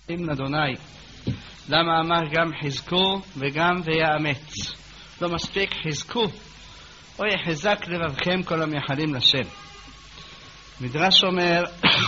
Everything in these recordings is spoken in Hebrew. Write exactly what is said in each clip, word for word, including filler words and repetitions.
עם אדוני. למה אמר גם חזקו וגם ויאמץ? לא מספיק חזקו, או יחזק לבבכם כל המייחלים לשם. מדרש אומר,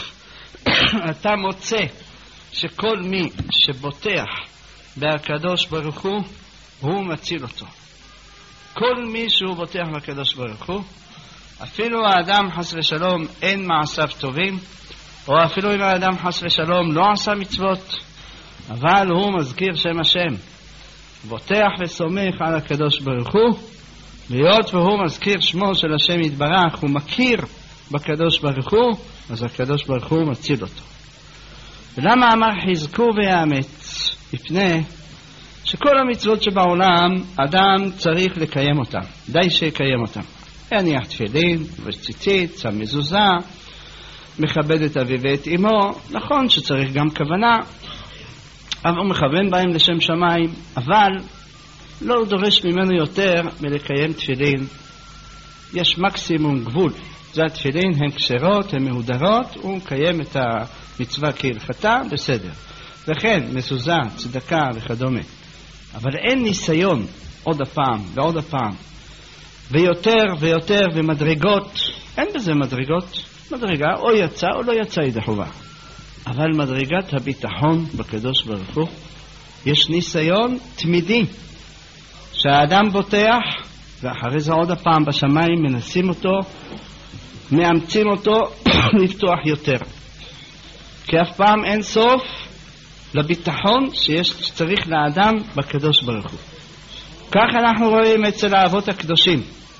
אתה מוצא שכל מי שבוטח בהקדוש ברוך הוא, הוא מציל אותו. כל מי שהוא בוטח בהקדוש ברוך הוא, אפילו האדם חס ושלום אין מעשיו טובים, או אפילו אם האדם חס ושלום לא עשה מצוות, אבל הוא מזכיר שם השם, בוטח וסומך על הקדוש ברוך הוא, להיות והוא מזכיר שמו של השם יתברך, הוא מכיר בקדוש ברוך הוא, אז הקדוש ברוך הוא מציל אותו. ולמה אמר חזקו ויאמץ? מפני שכל המצוות שבעולם אדם צריך לקיים אותם, די שיקיים אותם. יניח תפילין וציצית, שם מזוזה, מכבד את אביו ואת אמו. נכון שצריך גם כוונה, אבל הוא מכוון בהם לשם שמיים, אבל לא דורש ממנו יותר מלקיים תפילין. יש מקסימום גבול. זה התפילין, הן כשרות, הן מהודרות, הוא מקיים את המצווה כהלכתה, בסדר. וכן, מזוזה, צדקה וכדומה. אבל אין ניסיון עוד הפעם ועוד הפעם. ויותר ויותר ומדרגות, אין בזה מדרגות. מדרגה או יצא או לא יצא ידי חובה. אבל מדרגת הביטחון בקדוש ברוך הוא, יש ניסיון תמידי שהאדם בוטח, ואחרי זה עוד הפעם בשמיים מנסים אותו, מאמצים אותו לפתוח יותר. כי אף פעם אין סוף לביטחון שיש שצריך לאדם בקדוש ברוך הוא. כך אנחנו רואים אצל האבות הקדושים.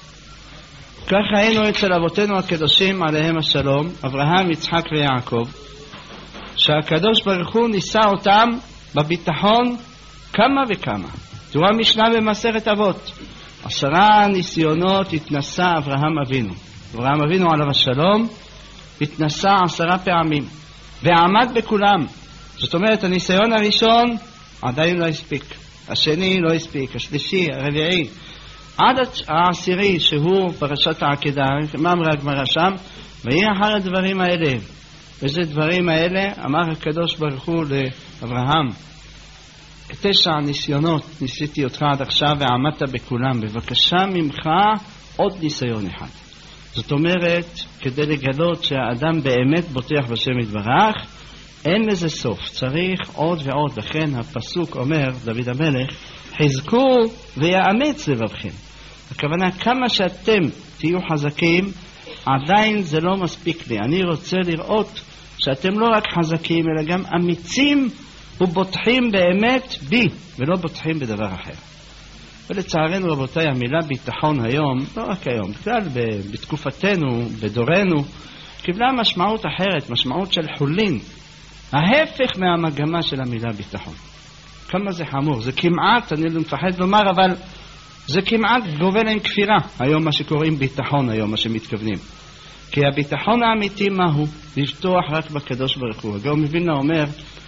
כך היינו אצל אבותינו הקדושים עליהם השלום, אברהם, יצחק ויעקב, שהקדוש ברוך הוא ניסה אותם בביטחון כמה וכמה. תראו המשנה במסכת אבות, עשרה ניסיונות התנסה אברהם אבינו. אברהם אבינו עליו השלום התנסה עשרה פעמים ועמד בכולם. זאת אומרת, הניסיון הראשון עדיין לא הספיק, השני לא הספיק, השלישי, הרביעי, עד העשירי שהוא פרשת העקדה. מה אמרה הגמרא שם? ויהי אחר הדברים האלה. איזה דברים האלה? אמר הקדוש ברוך הוא לאברהם, תשע ניסיונות ניסיתי אותך עד עכשיו ועמדת בכולם, בבקשה ממך עוד ניסיון אחד. זאת אומרת, כדי לגלות שהאדם באמת בוטח בשם יתברך, אין לזה סוף, צריך עוד ועוד. לכן הפסוק אומר, דוד המלך, חזקו ויאמץ לבבכם. הכוונה, כמה שאתם תהיו חזקים, עדיין זה לא מספיק לי. אני רוצה לראות שאתם לא רק חזקים, אלא גם אמיצים ובוטחים באמת בי, ולא בוטחים בדבר אחר. ולצערנו רבותיי, המילה ביטחון היום, לא רק היום, בכלל בתקופתנו, בדורנו, קיבלה משמעות אחרת, משמעות של חולין. ההפך מהמגמה של המילה ביטחון. כמה זה חמור, זה כמעט, אני לא מפחד לומר, אבל זה כמעט גובל עם כפירה, היום מה שקוראים ביטחון, היום מה שמתכוונים. כי הביטחון האמיתי מהו? לפתוח רק בקדוש ברוך הוא. הגאון מווילנה אומר,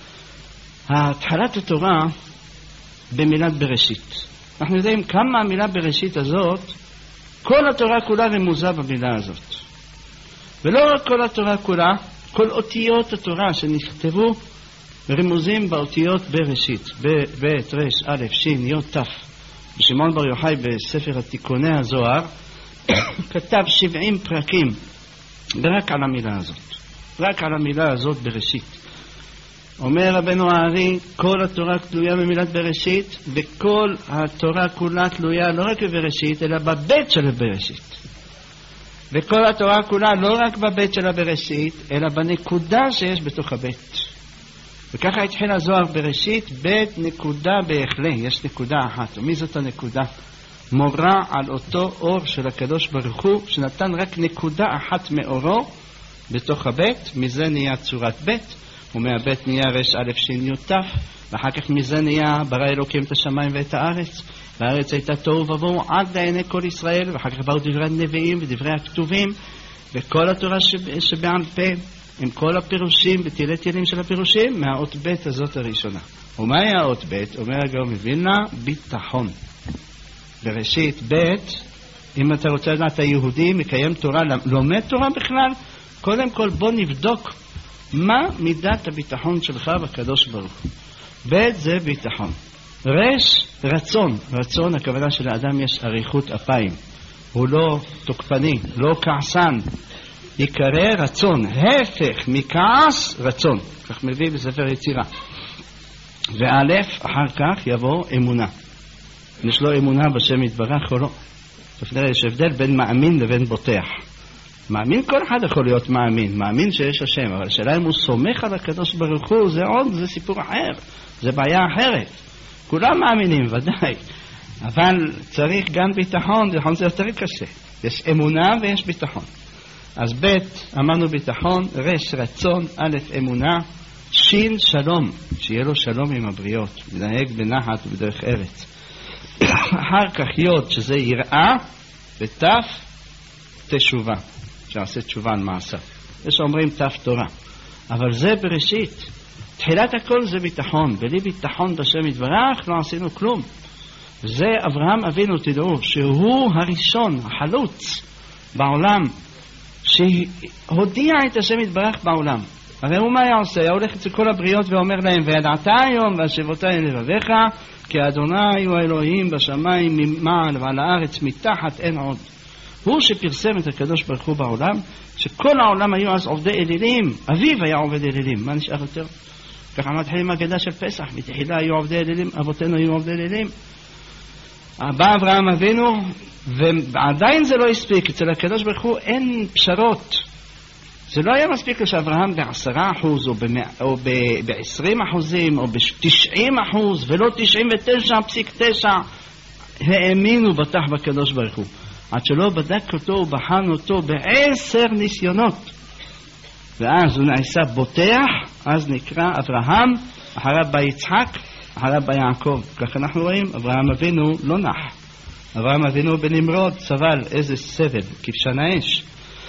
התחלת התורה במילת בראשית. אנחנו יודעים כמה המילה בראשית הזאת, כל התורה כולה רמוזה במילה הזאת. ולא רק כל התורה כולה, כל אותיות התורה שנכתבו רמוזים באותיות בראשית, ב' ר' א' ש' י' ת'. שמעון בר יוחאי בספר התיקוני הזוהר כתב שבעים פרקים רק על המילה הזאת, רק על המילה הזאת בראשית. אומר רבנו הארי, כל התורה תלויה במילת בראשית, וכל התורה כולה תלויה לא רק בבראשית אלא בבית של הבראשית. וכל התורה כולה לא רק בבית של הבראשית אלא בנקודה שיש בתוך הבית. וככה התחיל הזוהר בראשית, בית נקודה בהחלה, יש נקודה אחת. ומי זאת הנקודה? מורה על אותו אור של הקדוש ברוך הוא, שנתן רק נקודה אחת מאורו בתוך הבית, מזה נהיה צורת בית, ומהבית נהיה רש א' ש' י' ת', ואחר כך מזה נהיה ברא אלוקים את השמיים ואת הארץ, והארץ הייתה תוהו ובוהו עד לעיני כל ישראל, ואחר כך באו דברי הנביאים ודברי הכתובים, וכל התורה שבעל פה, עם כל הפירושים ותילי תילים של הפירושים, מהאות בית הזאת הראשונה. ומהי האות בית? אומר הגאון מווילנה, ביטחון. בראשית בית, אם אתה רוצה לדעת היהודי מקיים תורה, לומד תורה בכלל, קודם כל בוא נבדוק מה מידת הביטחון שלך בקדוש ברוך הוא? ב' זה ביטחון. רש, רצון. רצון, הכוונה שלאדם יש אריכות אפיים. הוא לא תוקפני, לא כעסן. יקרא רצון. הפך מכעס, רצון. כך מביא בספר יצירה. ואלף, אחר כך יבוא אמונה. יש לו אמונה בשם יתברך או לא? תפנראה, יש הבדל בין מאמין לבין בוטח. מאמין, כל אחד יכול להיות מאמין. מאמין שיש השם, אבל השאלה אם הוא סומך על הקדוש ברוך הוא, זה עוד, זה סיפור אחר. זה בעיה אחרת. כולם מאמינים, ודאי. אבל צריך גם ביטחון, ביטחון זה יותר קשה. יש אמונה ויש ביטחון. אז ב' אמרנו ביטחון, רש רצון, א' אמונה, שין שלום, שיהיה לו שלום עם הבריות, לנהג בנחת ובדרך ארץ. אחר כך יוד, שזה יראה, ותף תשובה, שעשה תשובה על מעשה. יש אומרים תף תורה. אבל זה בראשית. תחילת הכל זה ביטחון. בלי ביטחון בשם יתברך לא עשינו כלום. זה אברהם אבינו, תדעו, שהוא הראשון, החלוץ בעולם, שהודיע את השם יתברך בעולם. הרי הוא מה היה עושה? היה הולך אצל כל הבריות ואומר להם, וידעת היום והשבותי לבביך, כי אדוני הוא האלוהים בשמיים ממעל ועל הארץ מתחת אין עוד. הוא שפרסם את הקדוש ברוך הוא בעולם, שכל העולם היו אז עובדי אלילים. אביו היה עובד אלילים, מה נשאר יותר? ככה מתחילים הגדה של פסח, בתחילה היו עובדי אלילים, אבותינו היו עובדי אלילים. בא אברהם אבינו, ועדיין זה לא הספיק. אצל הקדוש ברוך הוא אין פשרות. זה לא היה מספיק שאברהם בעשרה אחוז, או בעשרים אחוזים, או בתשעים אחוז, ולא תשעים ותשע פסיק תשע האמינו בטח בקדוש ברוך הוא. עד שלא בדק אותו ובחן אותו בעשר ניסיונות. ואז הוא נעשה בוטח, אז נקרא אברהם, אחריו בא יצחק, אחריו בא יעקב. כך אנחנו רואים, אברהם אבינו לא נח. אברהם אבינו בנמרוד סבל איזה סבל, כבשן האש.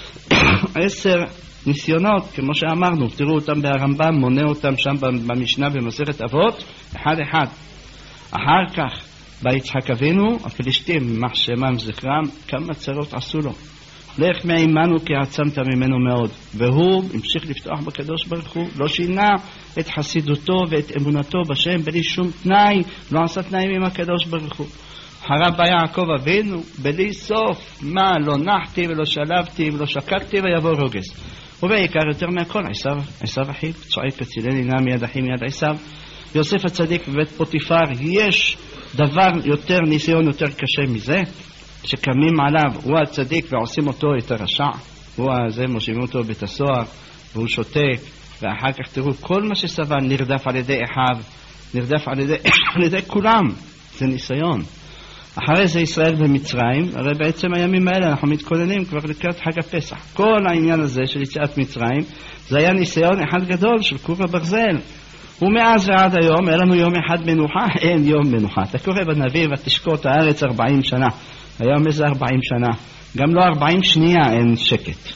עשר ניסיונות, כמו שאמרנו, תראו אותם ברמב"ם, מונה אותם שם במשנה במסכת אבות, אחד אחד. אחר כך בא יצחק אבינו, הפלישתים, יימח שמם וזכרם, כמה צרות עשו לו. לך מעימנו כי עצמת ממנו מאוד. והוא המשיך לפתוח בקדוש ברוך הוא, לא שינה את חסידותו ואת אמונתו בשם בלי שום תנאי, לא עשה תנאים עם הקדוש ברוך הוא. אחריו בא יעקב אבינו, בלי סוף, מה, לא נחתי ולא שלבתי ולא שקקתי ויבוא רוגז. ובעיקר יותר מהכל, עשיו, עשיו אחיו, צועק הצילני נא מיד אחי מיד עשיו. יוסף הצדיק בבית פוטיפר, יש דבר יותר, ניסיון יותר קשה מזה, שקמים עליו, הוא הצדיק ועושים אותו את הרשע, הוא הזה, מושיבים אותו בית הסוהר, והוא שותק, ואחר כך תראו, כל מה שסבל נרדף על ידי אחיו, נרדף על ידי, על ידי כולם, זה ניסיון. אחרי זה ישראל במצרים, הרי בעצם הימים האלה אנחנו מתכוננים כבר לקראת חג הפסח. כל העניין הזה של יציאת מצרים, זה היה ניסיון אחד גדול של קור הברזל. ומאז ועד היום, היה לנו יום אחד מנוחה, אין יום מנוחה. אתה קורא בנביא, ותשקוט הארץ ארבעים שנה. היום איזה ארבעים שנה. גם לא ארבעים שנייה אין שקט.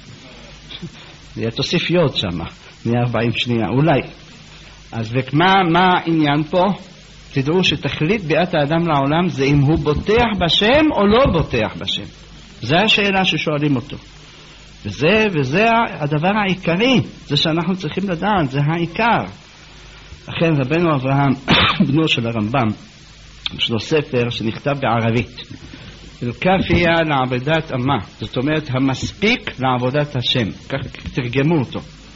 זה תוסיף יוד שם, נהיה ארבעים שנייה, אולי. אז ומה, מה העניין פה? תדעו שתכלית ביאת האדם לעולם זה אם הוא בוטח בשם או לא בוטח בשם. זו השאלה ששואלים אותו. וזה, וזה הדבר העיקרי, זה שאנחנו צריכים לדעת, זה העיקר. לכן רבנו אברהם, בנו של הרמב"ם, יש לו ספר שנכתב בערבית. אל-כאפיה לעבודת אמה, זאת אומרת המספיק לעבודת השם. כך תרגמו אותו.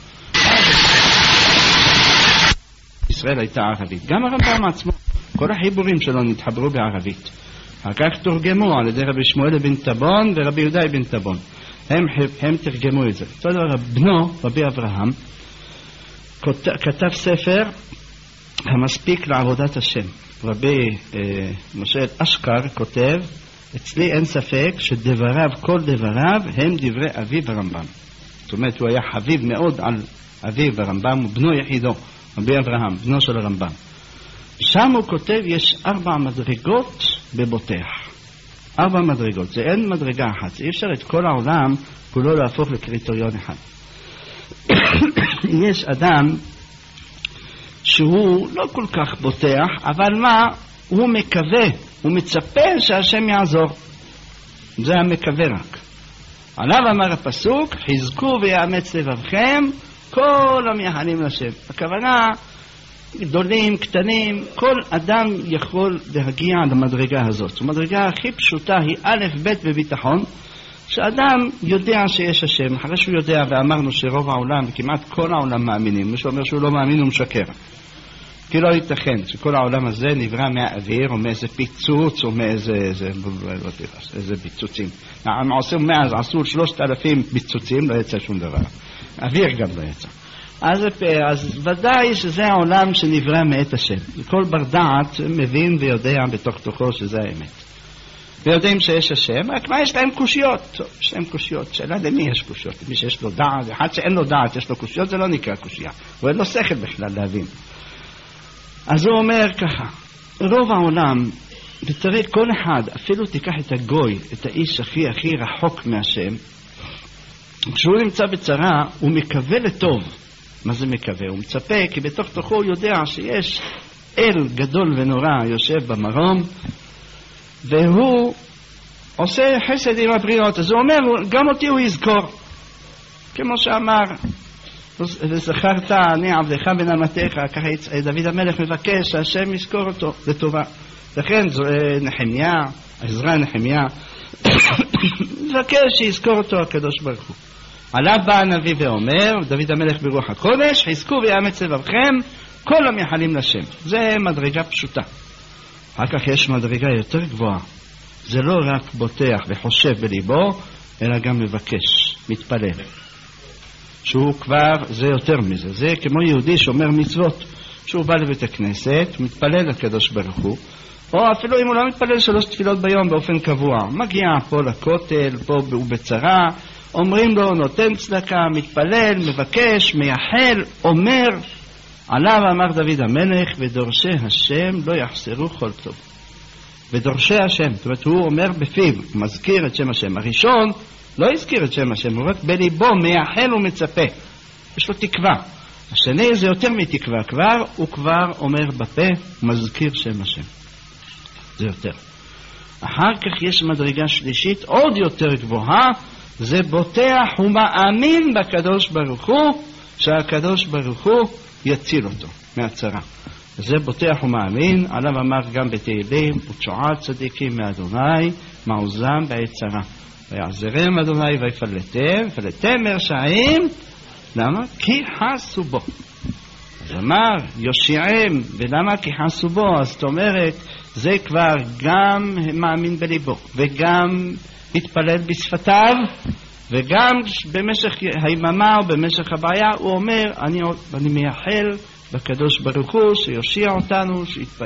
ישראל הייתה ערבית. גם הרמב"ם עצמו, כל החיבורים שלו נתחברו בערבית. אחר כך תורגמו על ידי רבי שמואל בן טבון ורבי יהודה בן טבון. הם, הם תרגמו את זה. אותו דבר, בנו, רבי אברהם, כתב ספר המספיק לעבודת השם. רבי אה, משה אשכר כותב, אצלי אין ספק שדבריו, כל דבריו, הם דברי אביו הרמב"ם. זאת אומרת, הוא היה חביב מאוד על אביו הרמב"ם, ובנו יחידו, רבי אברהם, בנו של הרמב"ם. שם הוא כותב, יש ארבע מדרגות בבוטח. ארבע מדרגות, זה אין מדרגה אחת. אי אפשר את כל העולם כולו להפוך לקריטריון אחד. יש אדם שהוא לא כל כך בוטח, אבל מה? הוא מקווה, הוא מצפה שהשם יעזור. זה המקווה רק. עליו אמר הפסוק, חזקו ויאמץ לבבכם, כל המייחלים לשם. הכוונה, גדולים, קטנים, כל אדם יכול להגיע למדרגה הזאת. המדרגה הכי פשוטה היא א' ב' בביטחון, שאדם יודע שיש השם, אחרי שהוא יודע, ואמרנו שרוב העולם, וכמעט כל העולם מאמינים, מי שאומר שהוא לא מאמין הוא משקר. כי לא ייתכן שכל העולם הזה נברא מהאוויר, או מאיזה פיצוץ, או מאיזה איזה, איזה ביצוצים. הם עושים מאז, עשו שלושת אלפים ביצוצים, לא יצא שום דבר. אוויר גם לא יצא. אז, אז ודאי שזה העולם שנברא מאת השם. כל בר דעת מבין ויודע בתוך תוכו שזה האמת. ויודעים שיש השם, רק מה יש להם קושיות? טוב, יש להם קושיות. שאלה למי יש קושיות? למי שיש לו דעת, אחד שאין לו דעת, יש לו קושיות, זה לא נקרא קושייה. הוא אין לו שכל בכלל להבין. אז הוא אומר ככה, רוב העולם, ותראה כל אחד, אפילו תיקח את הגוי, את האיש הכי הכי רחוק מהשם, כשהוא נמצא בצרה, הוא מקווה לטוב. מה זה מקווה? הוא מצפה, כי בתוך תוכו הוא יודע שיש אל גדול ונורא יושב במרום, והוא עושה חסד עם הבריאות. אז הוא אומר, גם אותי הוא יזכור. כמו שאמר, וזכרת אני עבדך בן אמתך, ככה דוד המלך מבקש שהשם יזכור אותו לטובה. לכן נחמיה, עזרא נחמיה, מבקש שיזכור אותו הקדוש ברוך הוא. עליו בא הנביא ואומר, דוד המלך ברוח הקודש, חזקו ויאמץ לבבכם כל המייחלים לשם. זה מדרגה פשוטה. אחר כך יש מדרגה יותר גבוהה. זה לא רק בוטח וחושב בליבו, אלא גם מבקש, מתפלל. שהוא כבר, זה יותר מזה, זה כמו יהודי שאומר מצוות, שהוא בא לבית הכנסת, מתפלל לקדוש ברוך הוא, או אפילו אם הוא לא מתפלל שלוש תפילות ביום באופן קבוע, מגיע פה לכותל, פה הוא בצרה, אומרים לו, נותן צדקה, מתפלל, מבקש, מייחל, אומר, עליו אמר דוד המלך, ודורשי השם לא יחסרו כל טוב. ודורשי השם, זאת אומרת, הוא אומר בפיו, מזכיר את שם השם. הראשון לא הזכיר את שם השם, הוא רק בליבו מייחל ומצפה. יש לו תקווה. השני זה יותר מתקווה, כבר הוא כבר אומר בפה, מזכיר שם השם. זה יותר. אחר כך יש מדרגה שלישית, עוד יותר גבוהה, זה בוטח ומאמין בקדוש ברוך הוא, שהקדוש ברוך הוא יציל אותו מהצרה. זה בוטח ומאמין, עליו אמר גם בתהילים, ותשועת צדיקים מאדוני, מעוזם בעת צרה. ויעזרם אדוני ויפלטם, פלטם מרשעים, למה? כי חסו בו. אז אמר, יושיעם, ולמה כי חסו בו? אז זאת אומרת, זה כבר גם מאמין בליבו, וגם מתפלל בשפתיו, וגם במשך היממה או במשך הבעיה, הוא אומר, אני, אני מייחל בקדוש ברוך הוא, שיושיע אותנו,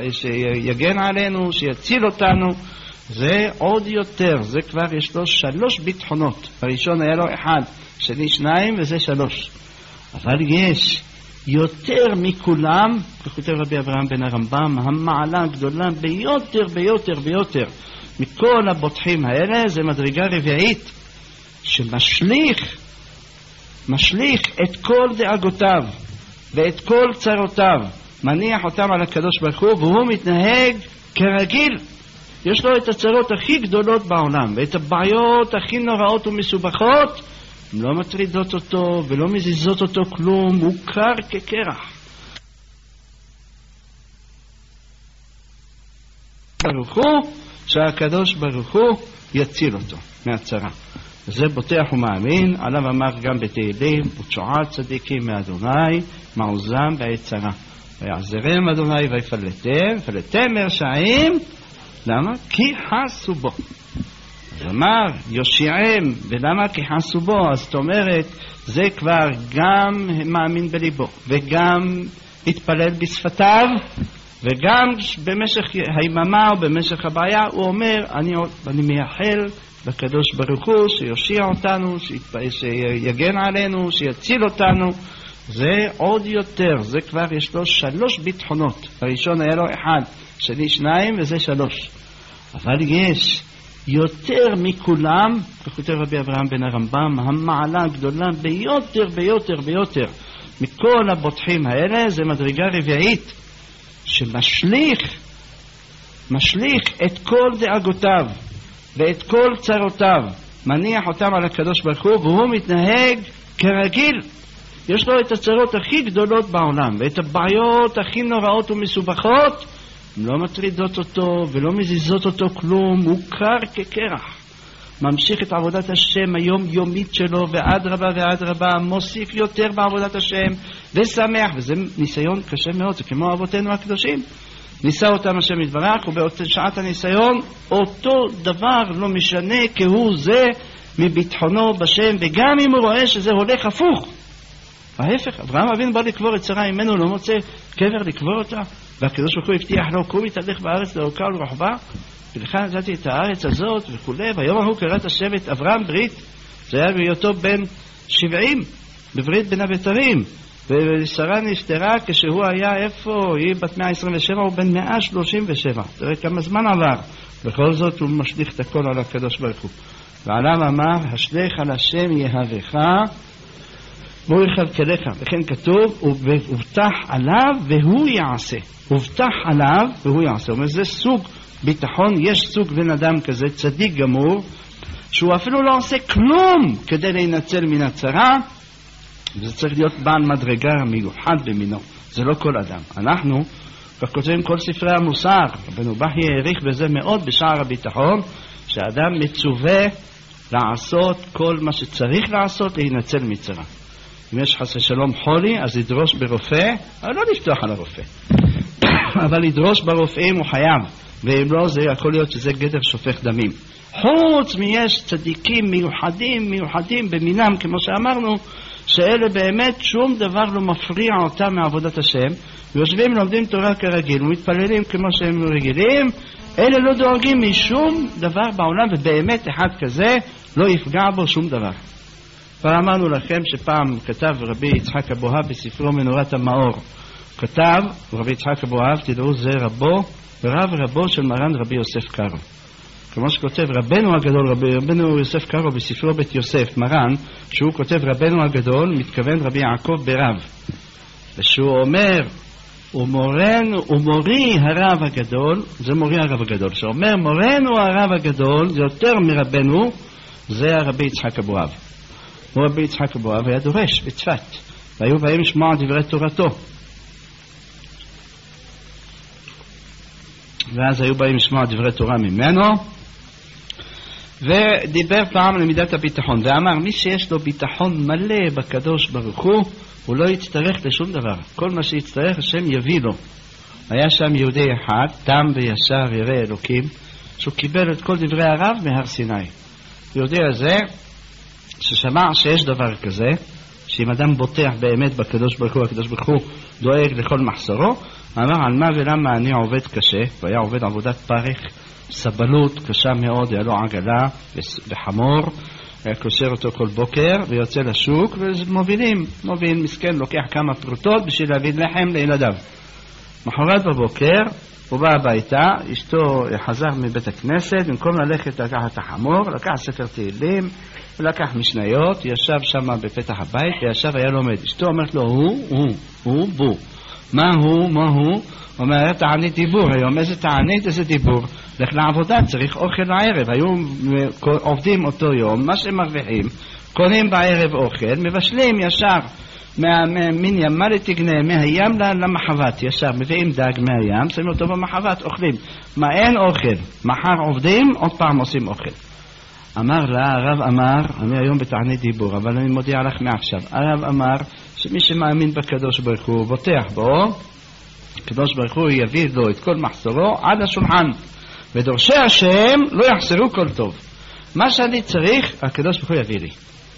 שיגן עלינו, שיציל אותנו. זה עוד יותר, זה כבר יש לו שלוש ביטחונות. הראשון היה לו אחד, שני שניים, וזה שלוש. אבל יש יותר מכולם, כותב רבי אברהם בן הרמב"ם, המעלה הגדולה ביותר, ביותר, ביותר. מכל הבוטחים האלה, זה מדרגה רביעית, שמשליך, משליך את כל דאגותיו, ואת כל צרותיו, מניח אותם על הקדוש ברוך הוא, והוא מתנהג כרגיל. יש לו את הצרות הכי גדולות בעולם, ואת הבעיות הכי נוראות ומסובכות, הן לא מטרידות אותו ולא מזיזות אותו כלום, הוא קר כקרח. ברוך הוא, שהקדוש ברוך הוא יציל אותו מהצרה. זה בוטח ומאמין, עליו אמר גם בתהילים, ותשועת צדיקים מאדוני, מעוזם בעת צרה. ויעזרם אדוני ויפלטם, פלטם מרשעים, למה? כי חסו בו. אז אמר, יושיעם, ולמה כי חסו בו? אז זאת אומרת, זה כבר גם מאמין בליבו, וגם התפלל בשפתיו, וגם במשך היממה או במשך הבעיה, הוא אומר, אני, אני מייחל בקדוש ברוך הוא, שיושיע אותנו, שיגן עלינו, שיציל אותנו. זה עוד יותר, זה כבר יש לו שלוש ביטחונות. הראשון היה לו אחד, שני שניים, וזה שלוש. אבל יש יותר מכולם, כותב רבי אברהם בן הרמב"ם, המעלה הגדולה ביותר, ביותר, ביותר. מכל הבוטחים האלה, זה מדרגה רביעית, שמשליך, משליך את כל דאגותיו, ואת כל צרותיו, מניח אותם על הקדוש ברוך הוא, והוא מתנהג כרגיל. יש לו את הצרות הכי גדולות בעולם, ואת הבעיות הכי נוראות ומסובכות, הן לא מטרידות אותו ולא מזיזות אותו כלום, הוא קר כקרח. ממשיך את עבודת השם היום יומית שלו, ועד רבה ועד רבה, מוסיף יותר בעבודת השם, ושמח, וזה ניסיון קשה מאוד, זה כמו אבותינו הקדושים. ניסה אותם השם יתברך, ובשעת הניסיון, אותו דבר לא משנה כהוא זה מביטחונו בשם, וגם אם הוא רואה שזה הולך הפוך. ההפך, אברהם אבינו בא לקבור את שרה ממנו, לא מוצא קבר לקבור אותה, והקדוש ברוך הוא הבטיח לו, קום יתהלך בארץ לאורכה ולרוחבה, ולך נתתי את הארץ הזאת וכו'. והיום ההוא קראת השבט אברהם ברית, זה היה בהיותו בן שבעים, בברית בין הבתרים, ושרה נפטרה כשהוא היה איפה? היא בת מאה עשרים ושבע, הוא בן מאה שלושים ושבע. תראה כמה זמן עבר, בכל זאת הוא משליך את הכל על הקדוש ברוך הוא. ועליו אמר, השלך על השם יהבך והוא יכלכלך, וכן כתוב, הובטח עליו והוא יעשה. הובטח עליו והוא יעשה. אומר, זה סוג ביטחון. יש סוג בן אדם כזה, צדיק גמור, שהוא אפילו לא עושה כלום כדי להינצל מן הצרה, וזה צריך להיות בעל מדרגה מיוחד במינו. זה לא כל אדם. אנחנו, כך כותבים כל ספרי המוסר, רבנו בכי העריך בזה מאוד בשער הביטחון, שהאדם מצווה לעשות כל מה שצריך לעשות להינצל מצרה. אם יש חס ושלום חולי, אז ידרוש ברופא, אבל לא לפתוח על הרופא. אבל ידרוש ברופאים הוא חייב, ואם לא, זה יכול להיות שזה גדר שופך דמים. חוץ מיש צדיקים מיוחדים, מיוחדים במינם, כמו שאמרנו, שאלה באמת שום דבר לא מפריע אותם מעבודת השם, ויושבים לומדים תורה כרגיל, ומתפללים כמו שהם רגילים, אלה לא דואגים משום דבר בעולם, ובאמת אחד כזה לא יפגע בו שום דבר. כבר אמרנו לכם שפעם כתב רבי יצחק אבוהב בספרו מנורת המאור, כתב רבי יצחק אבוהב, תדעו זה רבו ורב רבו של מרן רבי יוסף קארו. כמו שכותב רבנו הגדול, רבי, רבנו יוסף קארו בספרו בית יוסף מרן, שהוא כותב רבנו הגדול, מתכוון רבי יעקב ברב, ושהוא אומר ומורנו ומורי הרב הגדול, זה מורי הרב הגדול, שאומר מורנו הרב הגדול זה יותר מרבנו, זה הרבי יצחק אבוהב. הוא רבי יצחק אבוהב היה דורש בצפת, והיו באים לשמוע דברי תורתו, ואז היו באים לשמוע דברי תורה ממנו, ודיבר פעם על מידת הביטחון, ואמר מי שיש לו ביטחון מלא בקדוש ברוך הוא, הוא לא יצטרך לשום דבר, כל מה שיצטרך השם יביא לו. היה שם יהודי אחד, תם וישר ירא אלוקים, שהוא קיבל את כל דברי הרב מהר סיני. יהודי הזה ששמע שיש דבר כזה, שאם אדם בוטח באמת בקדוש ברוך הוא, הקדוש ברוך הוא דואג לכל מחסורו, אמר על מה ולמה אני עובד קשה, והיה עובד עבודת פרך, סבלות קשה מאוד, היה לו עגלה וחמור, היה קושר אותו כל בוקר ויוצא לשוק, ומובילים, מוביל מסכן, לוקח כמה פרוטות בשביל להביא לחם לילדיו. מחרת בבוקר הוא בא הביתה, אשתו חזר מבית הכנסת, במקום ללכת לקחת את החמור, לקח ספר תהילים, ולקח משניות, ישב שם בפתח הבית, וישב היה לומד. אשתו אומרת לו, הוא, הוא, הוא, בו. מה הוא, מה הוא? אומר, תענית דיבור היום, איזה תענית, איזה דיבור. לך לעבודה, צריך אוכל לערב. היו עובדים אותו יום, מה שהם מרוויחים, קונים בערב אוכל, מבשלים ישר מן ימה לתגנה, מהים למחבת, ישר מביאים דג מהים, שמים אותו במחבת, אוכלים. מה אין אוכל? מחר עובדים, עוד פעם עושים אוכל. אמר לה, הרב אמר, אני היום בתענית דיבור, אבל אני מודיע לך מעכשיו, הרב אמר שמי שמאמין בקדוש ברוך הוא בוטח בו, הקדוש ברוך הוא יביא לו את כל מחסורו עד השולחן, ודורשי השם לא יחסרו כל טוב. מה שאני צריך, הקדוש ברוך הוא יביא לי.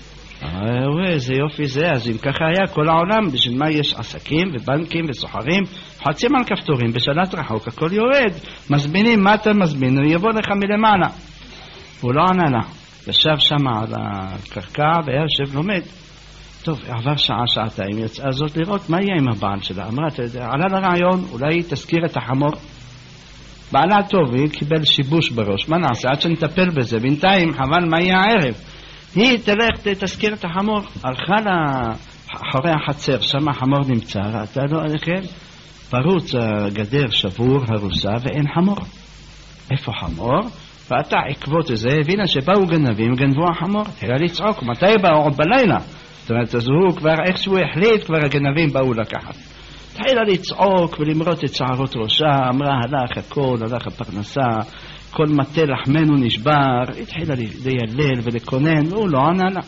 איזה יופי זה, אז אם ככה היה כל העולם, בשביל מה יש עסקים ובנקים וסוחרים, חצים על כפתורים, בשלט רחוק הכל יורד, מזמינים, מה אתה מזמין? הוא יבוא לך מלמעלה. הוא לא ענה לה, ישב שם על הקרקע והיה יושב לומד. טוב, עבר שעה, שעתיים, יצאה זאת לראות מה יהיה עם הבעל שלה. אמרה, עלה לרעיון, אולי תזכיר את החמור. בעלה טוב, היא קיבל שיבוש בראש, מה נעשה? עד שנטפל בזה, בינתיים חבל מה יהיה הערב. היא תלך, תזכיר את החמור. הלכה לאחורי החצר, שם החמור נמצא, ראתה לו, כן, פרוץ הגדר שבור, הרוסה, ואין חמור. איפה חמור? ואתה עקבות את זה, הבינה שבאו גנבים, גנבו החמור, התחילה לצעוק, מתי באו? עוד בלילה. זאת אומרת, אז הוא כבר, איכשהו החליט, כבר הגנבים באו לקחת. התחילה לצעוק ולמרות את שערות ראשה, אמרה, הלך הכל, הלך הפרנסה, כל מטה לחמנו נשבר, התחילה לילל ולקונן, והוא לא ענה לה.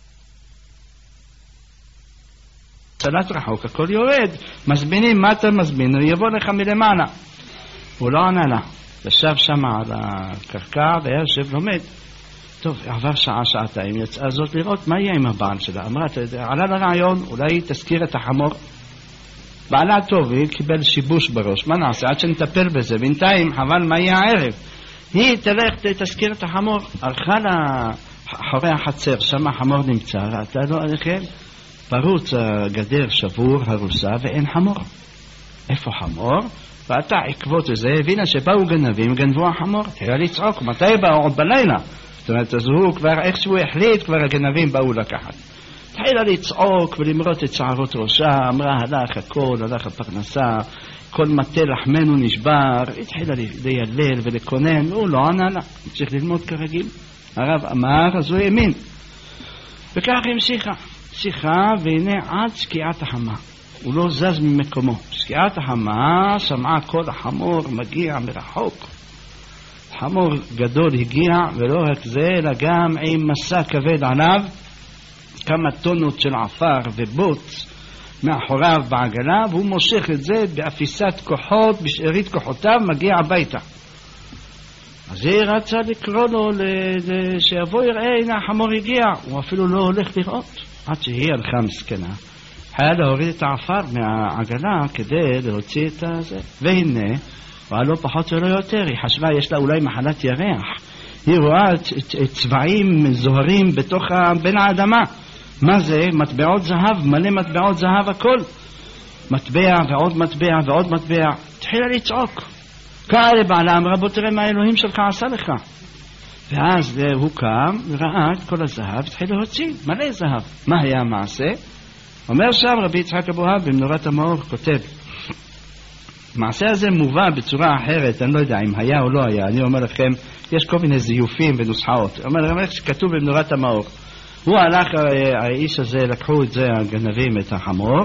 צלת רחוק, הכל יורד, מזמינים, מה אתה מזמין? הוא יבוא לך מלמעלה. הוא לא ענה לה. ישב שם על הקרקע והיה יושב לומד. טוב, עבר שעה, שעתיים, יצאה זאת לראות מה יהיה עם הבעל שלה. אמרה, עלה לרעיון, אולי תזכיר את החמור. בעלה טוב, היא קיבל שיבוש בראש. מה נעשה? עד שנטפל בזה. בינתיים, חבל מה יהיה הערב. היא תלך, תזכיר את החמור. הלכה לאחורי החצר, שם החמור נמצא, ואתה לא הלכם. פרוץ הגדר שבור, הרוסה, ואין חמור. איפה חמור? ואתה עקבות את זה, הבינה שבאו גנבים, גנבו החמור. תראה לצעוק, מתי באו? עוד בלילה. זאת אומרת, אז הוא כבר, איכשהו החליט, כבר הגנבים באו לקחת. התחילה לצעוק ולמרות את שערות ראשה, אמרה, הלך הכל, הלך הפרנסה, כל מטה לחמנו נשבר, התחילה לילל ולקונן, הוא לא ענה לה, צריך ללמוד כרגיל. הרב אמר, אז הוא האמין. וכך המשיכה, שיחה, והנה עד שקיעת החמה. הוא לא זז ממקומו. שקיעת החמה, שמעה כל החמור מגיע מרחוק. חמור גדול הגיע, ולא רק זה, אלא גם עם מסע כבד עליו, כמה טונות של עפר ובוץ מאחוריו בעגלה, והוא מושך את זה באפיסת כוחות, בשארית כוחותיו, מגיע הביתה. אז היא רצה לקרוא לו שיבוא יראה, הנה החמור הגיע. הוא אפילו לא הולך לראות, עד שהיא הלכה מסכנה. היה להוריד את העפר מהעגלה כדי להוציא את זה. והנה, והיה לא פחות ולא יותר, היא חשבה יש לה אולי מחלת ירח. היא רואה את, את, את צבעים זוהרים בתוך בין האדמה. מה זה? מטבעות זהב, מלא מטבעות זהב הכל. מטבע ועוד מטבע ועוד מטבע. התחילה לצעוק. קרא לבעלה, אמרה בוא תראה מה האלוהים שלך עשה לך. ואז הוא קם וראה את כל הזהב, התחיל להוציא, מלא זהב. מה היה המעשה? אומר שם רבי יצחק אבוהב במנורת המאור, כותב, המעשה הזה מובא בצורה אחרת, אני לא יודע אם היה או לא היה, אני אומר לכם, יש כל מיני זיופים ונוסחאות. אומר לכם שכתוב במנורת המאור, הוא הלך, האיש הזה, לקחו את זה הגנבים, את החמור,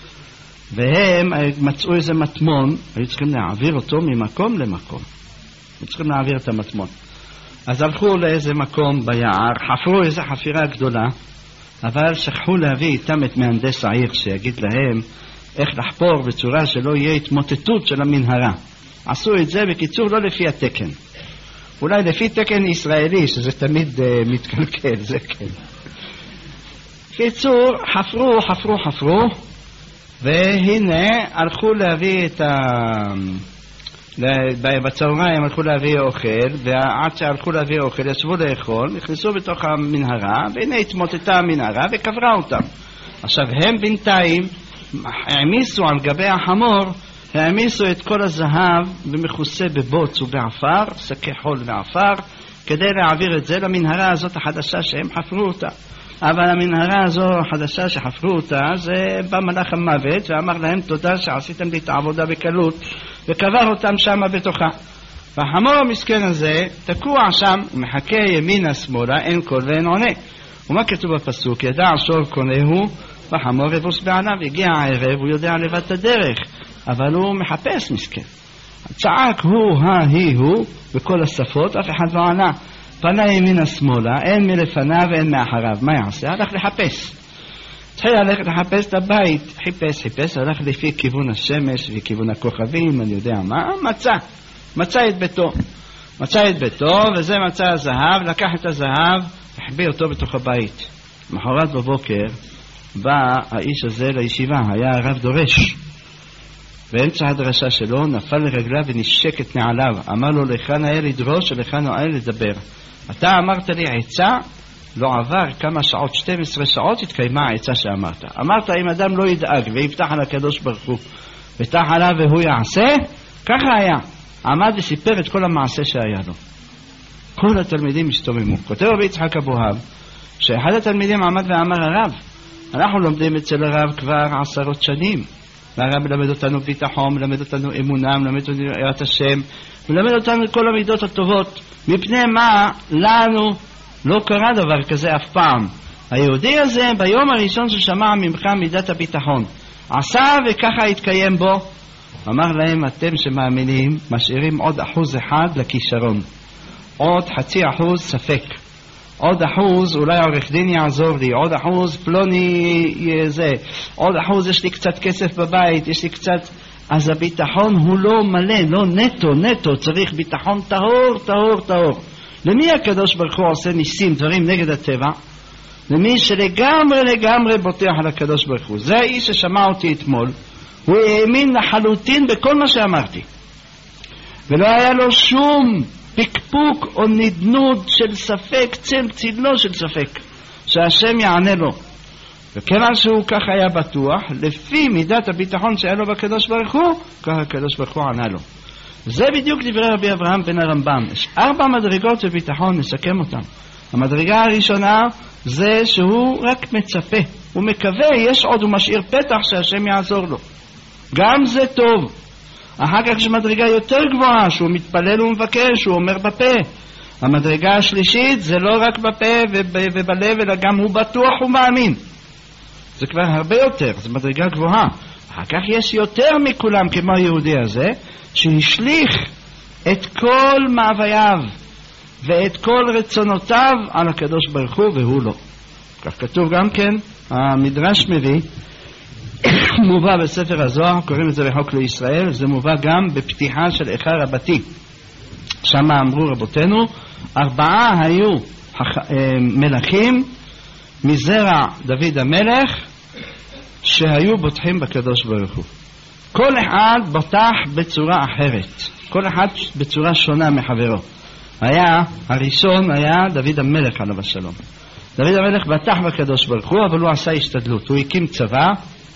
והם מצאו איזה מטמון, היו צריכים להעביר אותו ממקום למקום. היו צריכים להעביר את המטמון. אז הלכו לאיזה מקום ביער, חפרו איזו חפירה גדולה, אבל שכחו להביא איתם את מהנדס העיר שיגיד להם איך לחפור בצורה שלא יהיה התמוטטות של המנהרה. עשו את זה בקיצור לא לפי התקן. אולי לפי תקן ישראלי, שזה תמיד uh, מתקלקל, זה כן. קיצור, חפרו, חפרו, חפרו, והנה הלכו להביא את ה... בצהריים הלכו להביא אוכל, ועד שהלכו להביא אוכל ישבו לאכול, נכנסו בתוך המנהרה, והנה התמוטטה המנהרה וקברה אותם. עכשיו הם בינתיים העמיסו על גבי החמור, העמיסו את כל הזהב ומכוסה בבוץ ובעפר, שקי חול ועפר, כדי להעביר את זה למנהרה הזאת החדשה שהם חפרו אותה. אבל המנהרה הזו החדשה שחפרו אותה, זה בא מלאך המוות ואמר להם תודה שעשיתם לי את העבודה בקלות, וקבר אותם שם בתוכה. והחמור המסכן הזה תקוע שם, מחכה ימינה שמאלה, אין קול ואין עונה. ומה כתוב בפסוק? ידע שור קונהו וחמור יבוס בעליו. הגיע הערב, הוא יודע לבד את הדרך, אבל הוא מחפש מסכן. צעק הוא, ההיא הוא, בכל השפות, אף אחד לא ענה. פנה ימינה שמאלה, אין מלפניו ואין מאחריו. מה יעשה? הלך לחפש. התחיל ללכת לחפש את הבית. חיפש, חיפש, הלך לפי כיוון השמש וכיוון הכוכבים, אני יודע מה. מצא, מצא את ביתו. מצא את ביתו, וזה מצא הזהב, לקח את הזהב, החביא אותו בתוך הבית. מחרת בבוקר בא האיש הזה לישיבה, היה הרב דורש. באמצע הדרשה שלו נפל לרגליו ונשק את נעליו. אמר לו, לכאן היה לדרוש ולכאן היה לדבר. אתה אמרת לי עצה, לא עבר כמה שעות, שתים עשרה שעות התקיימה העצה שאמרת. אמרת אם אדם לא ידאג ויפתח על הקדוש ברוך הוא ופתח עליו והוא יעשה, ככה היה. עמד וסיפר את כל המעשה שהיה לו. כל התלמידים השתוממו. כותב רבי יצחק אבוהב שאחד התלמידים עמד ואמר, הרב, אנחנו לומדים אצל הרב כבר עשרות שנים, והרב מלמד אותנו ביטחון, מלמד אותנו אמונה, מלמד אותנו יראת השם, מלמד אותנו את כל המידות הטובות. מפני מה לנו לא קרה דבר כזה אף פעם. היהודי הזה ביום הראשון ששמע ממך מידת הביטחון עשה וככה התקיים בו. אמר להם, אתם שמאמינים משאירים עוד אחוז אחד לכישרון, עוד חצי אחוז ספק, עוד אחוז אולי עורך דין יעזור לי, עוד אחוז פלוני זה, עוד אחוז יש לי קצת כסף בבית, יש לי קצת. אז הביטחון הוא לא מלא, לא נטו, נטו, צריך ביטחון טהור, טהור, טהור. למי הקדוש ברוך הוא עושה ניסים, דברים נגד הטבע? למי שלגמרי לגמרי בוטח על הקדוש ברוך הוא. זה האיש ששמע אותי אתמול, הוא האמין לחלוטין בכל מה שאמרתי, ולא היה לו שום פקפוק או נדנות של ספק, צל צילו של ספק, שהשם יענה לו. וכיוון שהוא כך היה בטוח, לפי מידת הביטחון שהיה לו בקדוש ברוך הוא, כך הקדוש ברוך הוא ענה לו. זה בדיוק דברי רבי אברהם בן הרמב"ם. יש ארבע מדרגות של ביטחון, נסכם אותם. המדרגה הראשונה זה שהוא רק מצפה, הוא מקווה, יש עוד, הוא משאיר פתח שהשם יעזור לו. גם זה טוב. אחר כך יש מדרגה יותר גבוהה, שהוא מתפלל ומבקש, הוא אומר בפה. המדרגה השלישית זה לא רק בפה ובלב, אלא גם הוא בטוח ומאמין. זה כבר הרבה יותר, זה מדרגה גבוהה. אחר כך יש יותר מכולם כמו היהודי הזה, שהשליך את כל מאווייו ואת כל רצונותיו על הקדוש ברוך הוא, והוא לא. כך כתוב גם כן, המדרש מביא, מובא בספר הזוהר, קוראים את זה בחוק לישראל, זה מובא גם בפתיחה של איכה רבתי. שם אמרו רבותינו, ארבעה היו מלכים מזרע דוד המלך שהיו בוטחים בקדוש ברוך הוא. כל אחד בוטח בצורה אחרת, כל אחד בצורה שונה מחברו. היה, הראשון היה דוד המלך עליו השלום. דוד המלך בטח בקדוש ברוך הוא, אבל הוא עשה השתדלות. הוא הקים צבא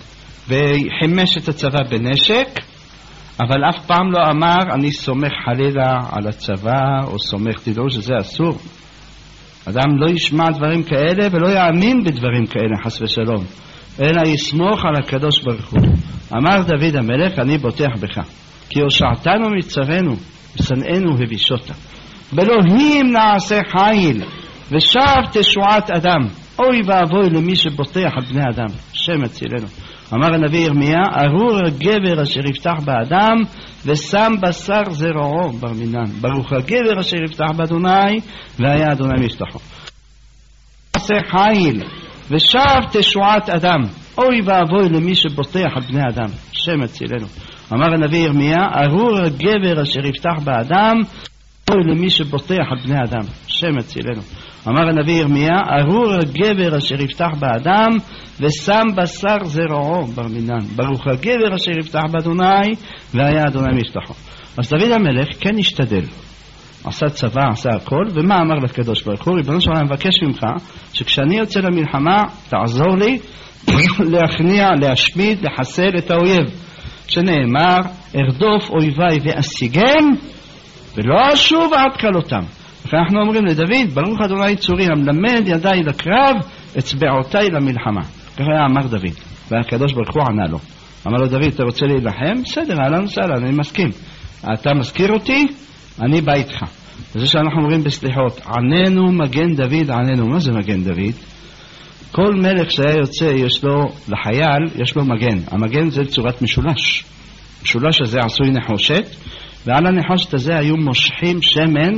וחימש את הצבא בנשק, אבל אף פעם לא אמר אני סומך חלילה על הצבא או סומך, תדעו שזה אסור. אדם לא ישמע דברים כאלה ולא יאמין בדברים כאלה חס ושלום, אלא יסמוך על הקדוש ברוך הוא. אמר דוד המלך, אני בוטח בך, כי הושעתנו מצרנו ושנאנו הבישותה, באלוהים נעשה חיל ושב תשועת אדם. אוי ואבוי למי שבוטח על בני אדם, שם הצילנו. אמר הנביא ירמיה, ארור הגבר אשר יפתח באדם ושם בשר זרעו בר מינן. ברוך הגבר אשר יפתח באדוני והיה אדוני יפתחו. נעשה חיל ושב תשועת אדם. אוי ואבוי למי שבוטח על בני אדם, שם הצילנו. אמר הנביא ירמיה, ארור הגבר אשר יפתח באדם אוי למי שבוטח על בני אדם, שם הצילנו. אמר הנביא ירמיה, ארור הגבר אשר יפתח באדם ושם בשר זרעו בר מינן. ברוך הגבר אשר יפתח באדוני והיה אדוני יפתחו. אז דוד המלך כן השתדל, עשה צבא, עשה הכל. ומה אמר לקדוש ברוך הוא? ריבונו של עולם, מבקש ממך שכשאני יוצא למלחמה תעזור לי להכניע, להשמיד, לחסל את האויב, שנאמר ארדוף אויביי ואשיגם ולא אשוב עד כלותם. אנחנו אומרים לדוד, ברוך אדוני צורי המלמד ידיי לקרב אצבעותיי למלחמה. ככה אמר דוד, והקדוש ברוך הוא ענה לו, אמר לו, דוד, אתה רוצה להילחם? בסדר, אהלן וסהלן, אני מסכים. אתה מזכיר אותי, אני בא איתך. וזה שאנחנו אומרים בסליחות, עננו מגן דוד, עננו. מה זה מגן דוד? כל מלך שהיה יוצא, יש לו, לחייל, יש לו מגן. המגן זה צורת משולש. משולש הזה עשוי נחושת, ועל הנחושת הזה היו מושכים שמן,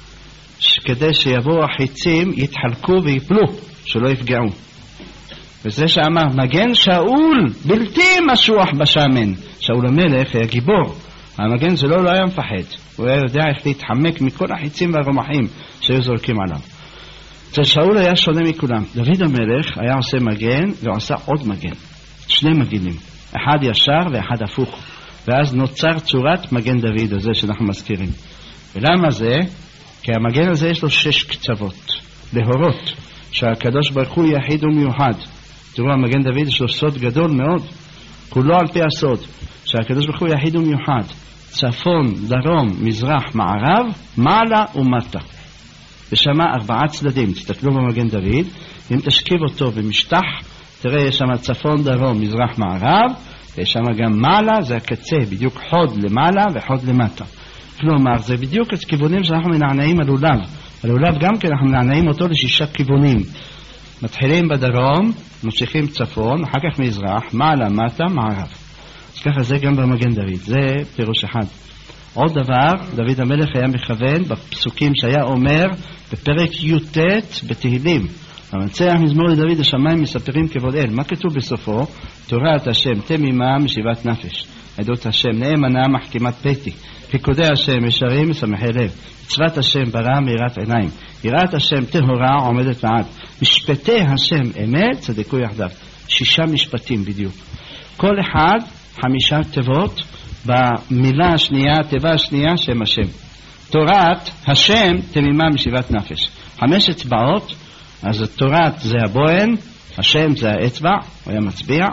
כדי שיבואו החיצים, יתחלקו ויפלו, שלא יפגעו. וזה שאמר, מגן שאול, בלתי משוח בשמן. שאול המלך היה גיבור. המגן שלו לא היה מפחד. הוא היה יודע איך להתחמק מכל החיצים והרומחים שהיו זורקים עליו. אצל שאול היה שונה מכולם. דוד המלך היה עושה מגן ועושה עוד מגן. שני מגנים. אחד ישר ואחד הפוך. ואז נוצר צורת מגן דוד הזה שאנחנו מזכירים. ולמה זה? כי המגן הזה יש לו שש קצוות. להורות שהקדוש ברוך הוא יחיד ומיוחד. תראו, המגן דוד יש לו סוד גדול מאוד. כולו על פי הסוד. שהקדוש ברוך הוא יחיד ומיוחד. צפון, דרום, מזרח, מערב, מעלה ומטה. ושמה ארבעה צדדים. תסתכלו במגן דוד. אם תשכיב אותו במשטח, תראה יש שם צפון, דרום, מזרח, מערב. יש שם גם מעלה, זה הקצה, בדיוק חוד למעלה וחוד למטה. כלומר, זה בדיוק הכיוונים שאנחנו מנענעים על לולב. על לולב גם כן אנחנו מנענעים אותו לשישה כיוונים. מתחילים בדרום, ממשיכים צפון, אחר כך מזרח, מעלה, מטה, מערב. אז ככה זה גם במגן דוד, זה פירוש אחד. עוד דבר, דוד המלך היה מכוון בפסוקים שהיה אומר בפרק י"ט בתהילים. המנצח מזמור לדוד השמיים מספרים כבוד אל. מה כתוב בסופו? תורת השם תמימה משיבת נפש. עדות השם נאמנה מחכימת פתי. פיקודי השם ישרים משמחי לב. מצוות השם ברא מיראת עיניים. יראת השם טהורה עומדת לעד. משפטי השם אמת צדקו יחדיו. שישה משפטים בדיוק. כל אחד חמישה תיבות במילה השנייה, תיבה השנייה שם השם. תורת השם תמימה משיבת נפש. חמש אצבעות. אז התורת זה הבוהן, השם זה האצבע, הוא היה מצביע,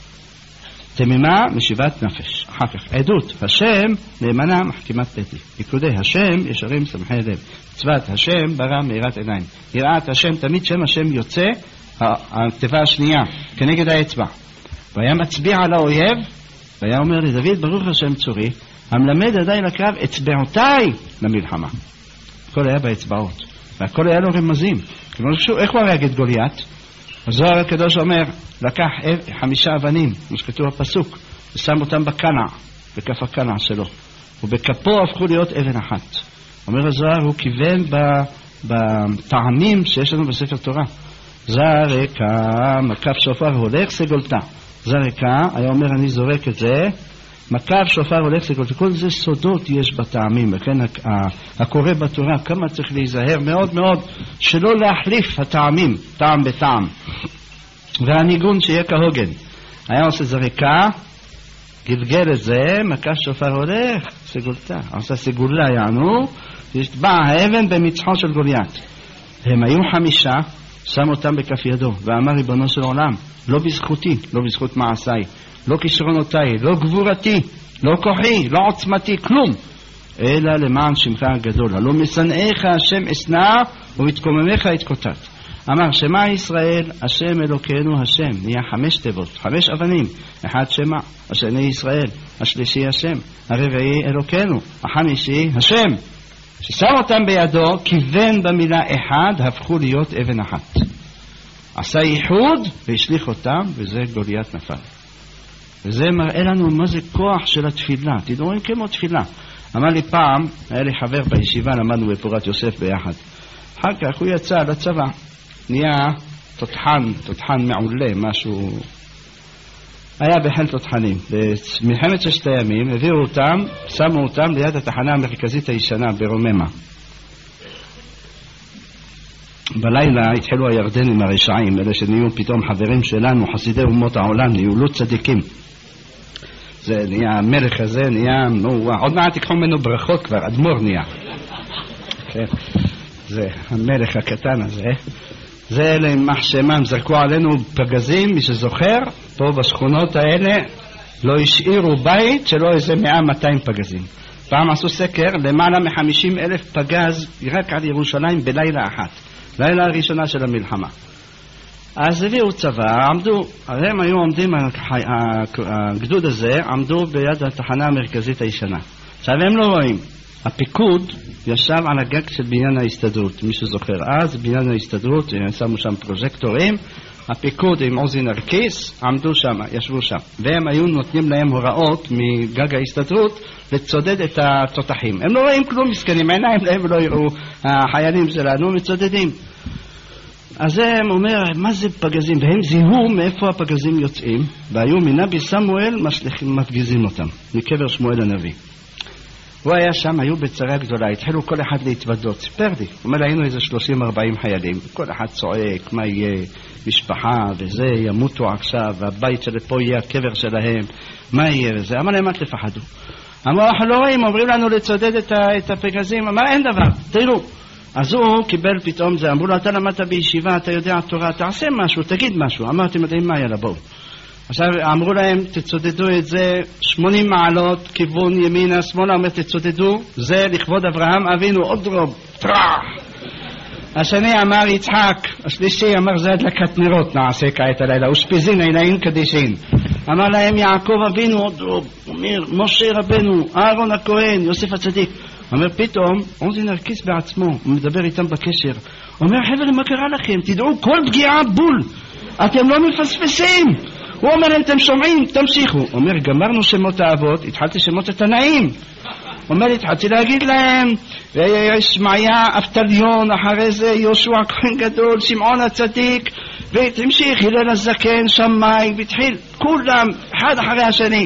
תמימה משיבת נפש. אחר כך עדות, השם נאמנה מחכימת פתי. פיקודי השם ישרים שמחי לב. מצוות השם ברא מאירת עיניים. יראת השם, תמיד שם השם יוצא, התיבה השנייה, כנגד האצבע. והיה מצביע על האויב, והיה אומר לדוד, ברוך השם צורי, המלמד עדיי לקרב אצבעותיי למלחמה. הכל היה באצבעות, והכל היה לו רמזים. איך הוא הרג את גוליית? הזוהר הקדוש אומר, לקח חמישה אבנים, כמו שכתוב הפסוק, ושם אותם בקנע, בכף הקנע שלו, ובכפו הפכו להיות אבן אחת. אומר הזוהר, הוא כיוון בטעמים שיש לנו בספר תורה. זרקה, מקף שופר הולך סגולתה. זרקה, היה אומר אני זורק את זה, מקף שופר הולך סגולתה. כל זה סודות יש בטעמים, לכן הקורא בתורה כמה צריך להיזהר מאוד מאוד שלא להחליף הטעמים, טעם בטעם. והניגון שיהיה כהוגן. היה עושה זרקה, גלגל את זה, מקף שופר הולך סגולתה. עושה סגולה יענו, באה האבן במצחו של גוליית. הם היו חמישה, שם אותם בכף ידו, ואמר ריבונו של עולם, לא בזכותי, לא בזכות מעשיי, לא כישרונותיי, לא גבורתי, לא כוחי, לא עוצמתי, כלום, אלא למען שמך הגדול. הלא משנאיך השם אשנא ומתקוממיך אתקוטט. אמר שמע ישראל, השם אלוקינו השם, נהיה חמש תיבות, חמש אבנים, אחד שמע, השני ישראל, השלישי השם, הרביעי אלוקינו, החמישי השם. ששם אותם בידו, כיוון במילה אחד, הפכו להיות אבן אחת. עשה ייחוד והשליך אותם, וזה גוליית נפל. וזה מראה לנו מה זה כוח של התפילה. תדעו, אין כמו תפילה. אמר לי פעם, היה לי חבר בישיבה, למדנו בפורת יוסף ביחד. אחר כך הוא יצא לצבא, נהיה תותחן, תותחן מעולה, משהו... היה בחיל תותחנים. במלחמת ששת הימים הביאו אותם, שמו אותם ליד התחנה המרכזית הישנה ברוממה. בלילה התחילו הירדנים הרשעים, אלה שנהיו פתאום חברים שלנו, חסידי אומות העולם, נהיו לא צדיקים. זה נהיה, המלך הזה נהיה, נו, עוד מעט תיקחו ממנו ברכות כבר, אדמו"ר נהיה. כן, זה המלך הקטן הזה. זה אלה עם מחשמם, זרקו עלינו פגזים, מי שזוכר, פה בשכונות האלה לא השאירו בית שלא איזה מאה מאתיים פגזים. פעם עשו סקר, למעלה מחמישים אלף פגז רק על ירושלים בלילה אחת. לילה הראשונה של המלחמה. אז הביאו צבא, עמדו, הם היו עומדים, הגדוד הזה עמדו ביד התחנה המרכזית הישנה. עכשיו הם לא רואים. הפיקוד ישב על הגג של בניין ההסתדרות, מי שזוכר אז, בניין ההסתדרות, שמו שם פרוז'קטורים, הפיקוד עם עוזי נרקיס עמדו שם, ישבו שם, והם היו נותנים להם הוראות מגג ההסתדרות לצודד את התותחים. הם לא רואים כלום, מסכנים, עיניים להם לא יראו, החיילים שלנו מצודדים. אז הם אומר, מה זה פגזים? והם זיהו מאיפה הפגזים יוצאים, והיו מנבי סמואל מפגיזים אותם, מקבר שמואל הנביא. הוא היה שם, היו בצרה גדולה, התחילו כל אחד להתוודות, סיפר לי, הוא אומר, היינו איזה שלושים ארבעים חיילים, כל אחד צועק, מה יהיה, משפחה וזה, ימותו עכשיו, והבית שלפה יהיה הקבר שלהם, מה יהיה וזה, אמר להם, אל תפחדו. אמרו, אנחנו לא רואים, אומרים לנו לצודד את, את הפגזים, אמר, אין דבר, תראו. אז הוא קיבל פתאום זה, אמרו לו, אתה למדת בישיבה, אתה יודע תורה, תעשה משהו, תגיד משהו. אמרתם, יודעים מה, יאללה, בואו. עכשיו אמרו להם, תצודדו את זה שמונים מעלות, כיוון ימינה, שמאלה, אומר, תצודדו, זה לכבוד אברהם אבינו, עוד דרוב, טרח. השני אמר יצחק, השלישי אמר, זה הדלקת נרות, נעשה כעת הלילה, ושפיזין, עינאים קדישין. אמר להם יעקב אבינו, אומר משה רבנו, אהרון הכהן, יוסף הצדיק. אומר פתאום, עוזי נרקיס בעצמו, הוא מדבר איתם בקשר. אומר חבר'ה, מה קרה לכם? תדעו, כל פגיעה בול, אתם לא מפספסים. הוא אומר להם, אתם שומעים, תמשיכו. אומר, גמרנו שמות האבות, התחלתי שמות התנאים. אומר, התחלתי להגיד להם, שמעיה, אבטליון, אחרי זה יהושע כהן גדול, שמעון הצדיק, ותמשיך, הלל הזקן, שמאי, והתחיל, כולם, אחד אחרי השני.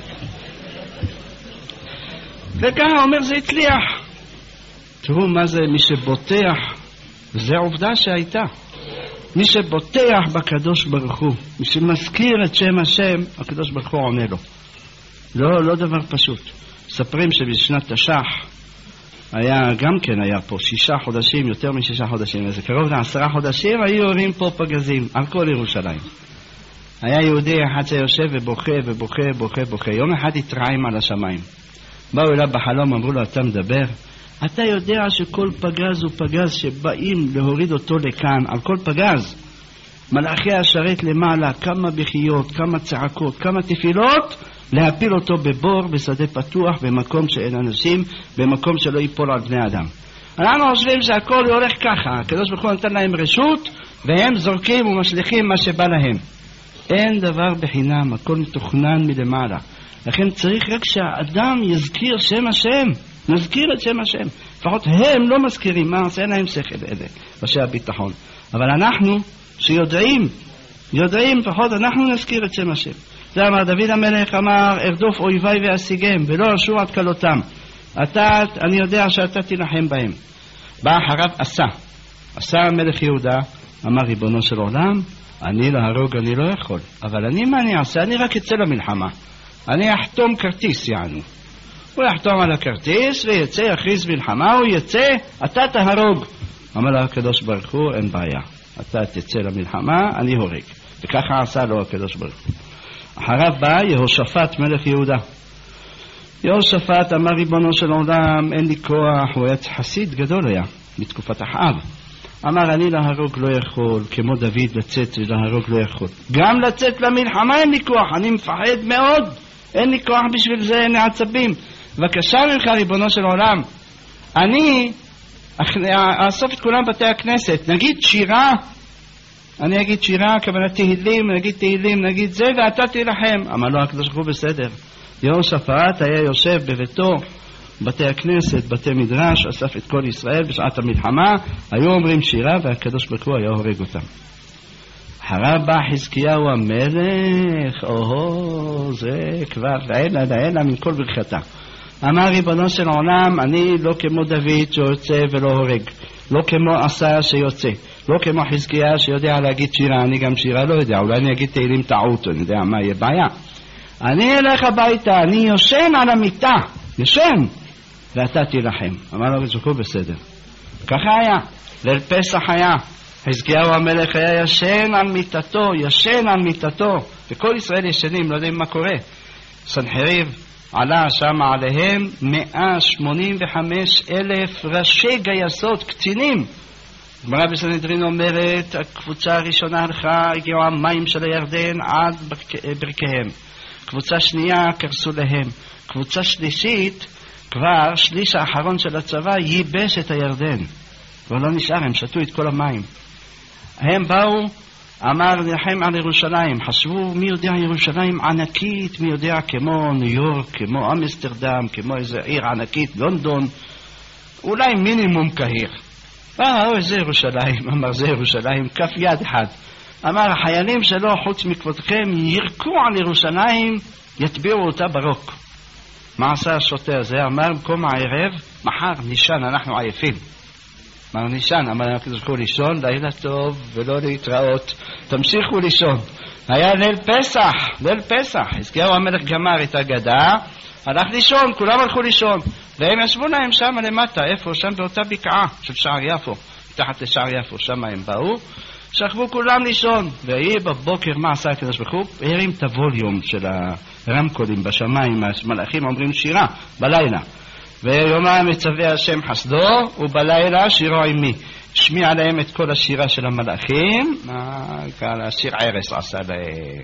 וככה אומר, זה הצליח. תראו מה זה מי שבוטח, וזה עובדה שהייתה. מי שבוטח בקדוש ברוך הוא, מי שמזכיר את שם השם, הקדוש ברוך הוא עונה לו. לא, לא דבר פשוט. מספרים שבשנת תש"ח היה, גם כן היה פה שישה חודשים, יותר משישה חודשים, איזה קרוב לעשרה חודשים, היו יורים פה פגזים על כל ירושלים. היה יהודי אחד שיושב ובוכה ובוכה ובוכה ובוכה. יום אחד התרעם על השמיים. באו אליו בחלום, אמרו לו, אתה מדבר? אתה יודע שכל פגז הוא פגז שבאים להוריד אותו לכאן, על כל פגז. מלאכי השרת למעלה, כמה בכיות, כמה צעקות, כמה תפילות, להפיל אותו בבור, בשדה פתוח, במקום שאין אנשים, במקום שלא ייפול על בני אדם. אנחנו חושבים שהכל הולך ככה, הקדוש ברוך הוא נתן להם רשות, והם זורקים ומשליכים מה שבא להם. אין דבר בחינם, הכל מתוכנן מלמעלה. לכן צריך רק שהאדם יזכיר שם השם, נזכיר את שם השם. לפחות הם לא מזכירים, מה עושה להם שכל אלה, ראשי הביטחון. אבל אנחנו שיודעים, יודעים, לפחות אנחנו נזכיר את שם השם. זה אמר דוד המלך, אמר, ארדוף אויביי ואשיגם, ולא אשור עד כלותם. אתה, אני יודע שאתה תילחם בהם. בא אחריו עשה. עשה המלך יהודה, אמר ריבונו של עולם, אני להרוג אני לא יכול. אבל אני מה אני אעשה? אני רק אצא למלחמה. אני אחתום כרטיס יענו. הוא יחתום על הכרטיס ויצא, יכריז מלחמה, הוא יצא, אתה תהרוג. אמר לה הקדוש ברוך הוא, אין בעיה. אתה תצא למלחמה, אני הורג. וככה עשה לו הקדוש ברוך הוא. אחריו בא יהושפט מלך יהודה. יהושפט אמר ריבונו של עולם, אין לי כוח, הוא היה חסיד גדול היה, בתקופת אחאב. אמר אני להרוג לא יכול, כמו דוד לצאת ולהרוג לא יכול. גם לצאת למלחמה אין לי כוח, אני מפחד מאוד, אין לי כוח בשביל זה, אין לי עצבים. בבקשה ממך ריבונו של עולם, אני אאסוף את כולם בתי הכנסת, נגיד שירה, אני אגיד שירה, כוונה תהילים, נגיד תהילים, נגיד זה, ואתה תילחם. אמר לו הקדוש ברוך הוא בסדר. יהושפט היה יושב בביתו, בתי הכנסת, בתי מדרש, אסף את כל ישראל בשעת המלחמה, היו אומרים שירה והקדוש ברוך הוא היה הורג אותם. אחריו בא חזקיהו המלך, או זה כבר לעילה לעילה מן כל ברכתה. אמר ריבונו של עולם, אני לא כמו דוד שיוצא ולא הורג, לא כמו עשה שיוצא, לא כמו חזקיה שיודע להגיד שירה, אני גם שירה לא יודע, אולי אני אגיד תהילים טעות, אני יודע מה יהיה בעיה. אני אלך הביתה, אני יושן על המיטה, יושן, ואתה תילחם. אמר לו בזכו בסדר. ככה היה, ליל פסח היה, חזקיהו המלך היה ישן על מיטתו, ישן על מיטתו, וכל ישראל ישנים, לא יודעים מה קורה. סנחריב עלה שם עליהם מאה שמונים וחמש אלף ראשי גייסות, קצינים. גמרא בסנהדרין אומרת, הקבוצה הראשונה הלכה, הגיעו המים של הירדן עד ברכיהם. קבוצה שנייה קרסו להם. קבוצה שלישית, כבר שליש האחרון של הצבא ייבש את הירדן. כבר לא נשאר, הם שתו את כל המים. הם באו, אמר נלחם על ירושלים. חשבו מי יודע ירושלים ענקית, מי יודע כמו ניו יורק, כמו אמסטרדם, כמו איזו עיר ענקית, לונדון, אולי מינימום קהיר. אה, איזה ירושלים, אמר זה ירושלים, כף יד אחד. אמר החיילים שלו חוץ מכבודכם ירקו על ירושלים, יטביעו אותה ברוק. מה עשה השוטר הזה? אמר במקום הערב, מחר נישן, אנחנו עייפים. אמר נישן, אמר תזכו לישון, לילה טוב ולא להתראות, תמשיכו לישון. היה ליל פסח, ליל פסח, חזקיהו המלך גמר את הגדה, הלך לישון, כולם הלכו לישון, והם ישבו להם שם למטה, איפה? שם באותה בקעה של שער יפו, תחת לשער יפו, שם הם באו, שכבו כולם לישון, והיא בבוקר מה עשה הקדוש ברוך הוא? הרים את הווליום של הרמקולים בשמיים, המלאכים אומרים שירה בלילה, ויומם מצווה השם חסדו, ובלילה שירו עמי. שמיע עליהם את כל השירה של המלאכים, השיר ערס עשה להם.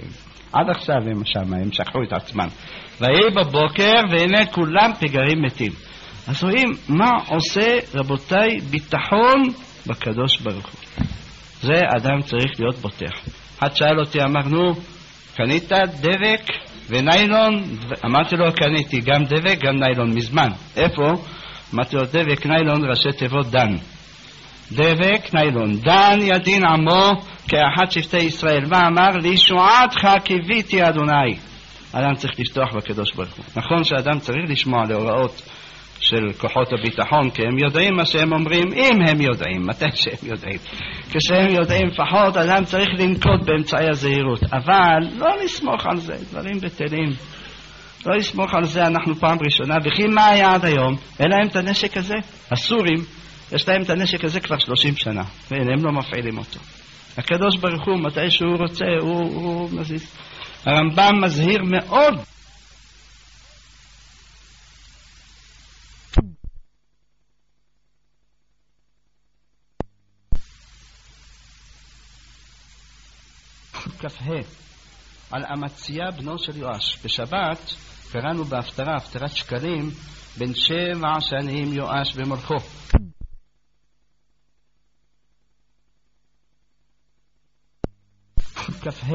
עד עכשיו הם שם, הם שכחו את עצמם. ויהי בבוקר, והנה כולם פגרים מתים. אז רואים, מה עושה, רבותיי, ביטחון בקדוש ברוך הוא. זה אדם צריך להיות בוטח. אחד שאל אותי, אמרנו, קנית דבק וניילון? אמרתי לו, קניתי גם דבק, גם ניילון, מזמן. איפה? אמרתי לו, דבק, ניילון, ראשי תיבות דן. דבק, ניילון. דן ידין עמו כאחד שבטי ישראל. מה אמר? לישועתך קיוויתי אדוני. אדם צריך לשטוח בקדוש ברוך הוא. נכון שאדם צריך לשמוע להוראות של כוחות הביטחון, כי הם יודעים מה שהם אומרים, אם הם יודעים, מתי שהם יודעים. כשהם יודעים פחות, אדם צריך לנקוט באמצעי הזהירות. אבל לא לסמוך על זה, דברים בטלים. לא לסמוך על זה, אנחנו פעם ראשונה, וכי מה היה עד היום? אין להם את הנשק הזה? הסורים, יש להם את הנשק הזה כבר שלושים שנה, והם לא מפעילים אותו. הקדוש ברוך הוא, מתי שהוא רוצה, הוא, הוא מזיז. הרמב"ם מזהיר מאוד. כ"ה על אמציה בנו של יואש. בשבת קראנו בהפטרה, הפטרת שקלים, בן שבע שנים יואש במלכו. כ"ה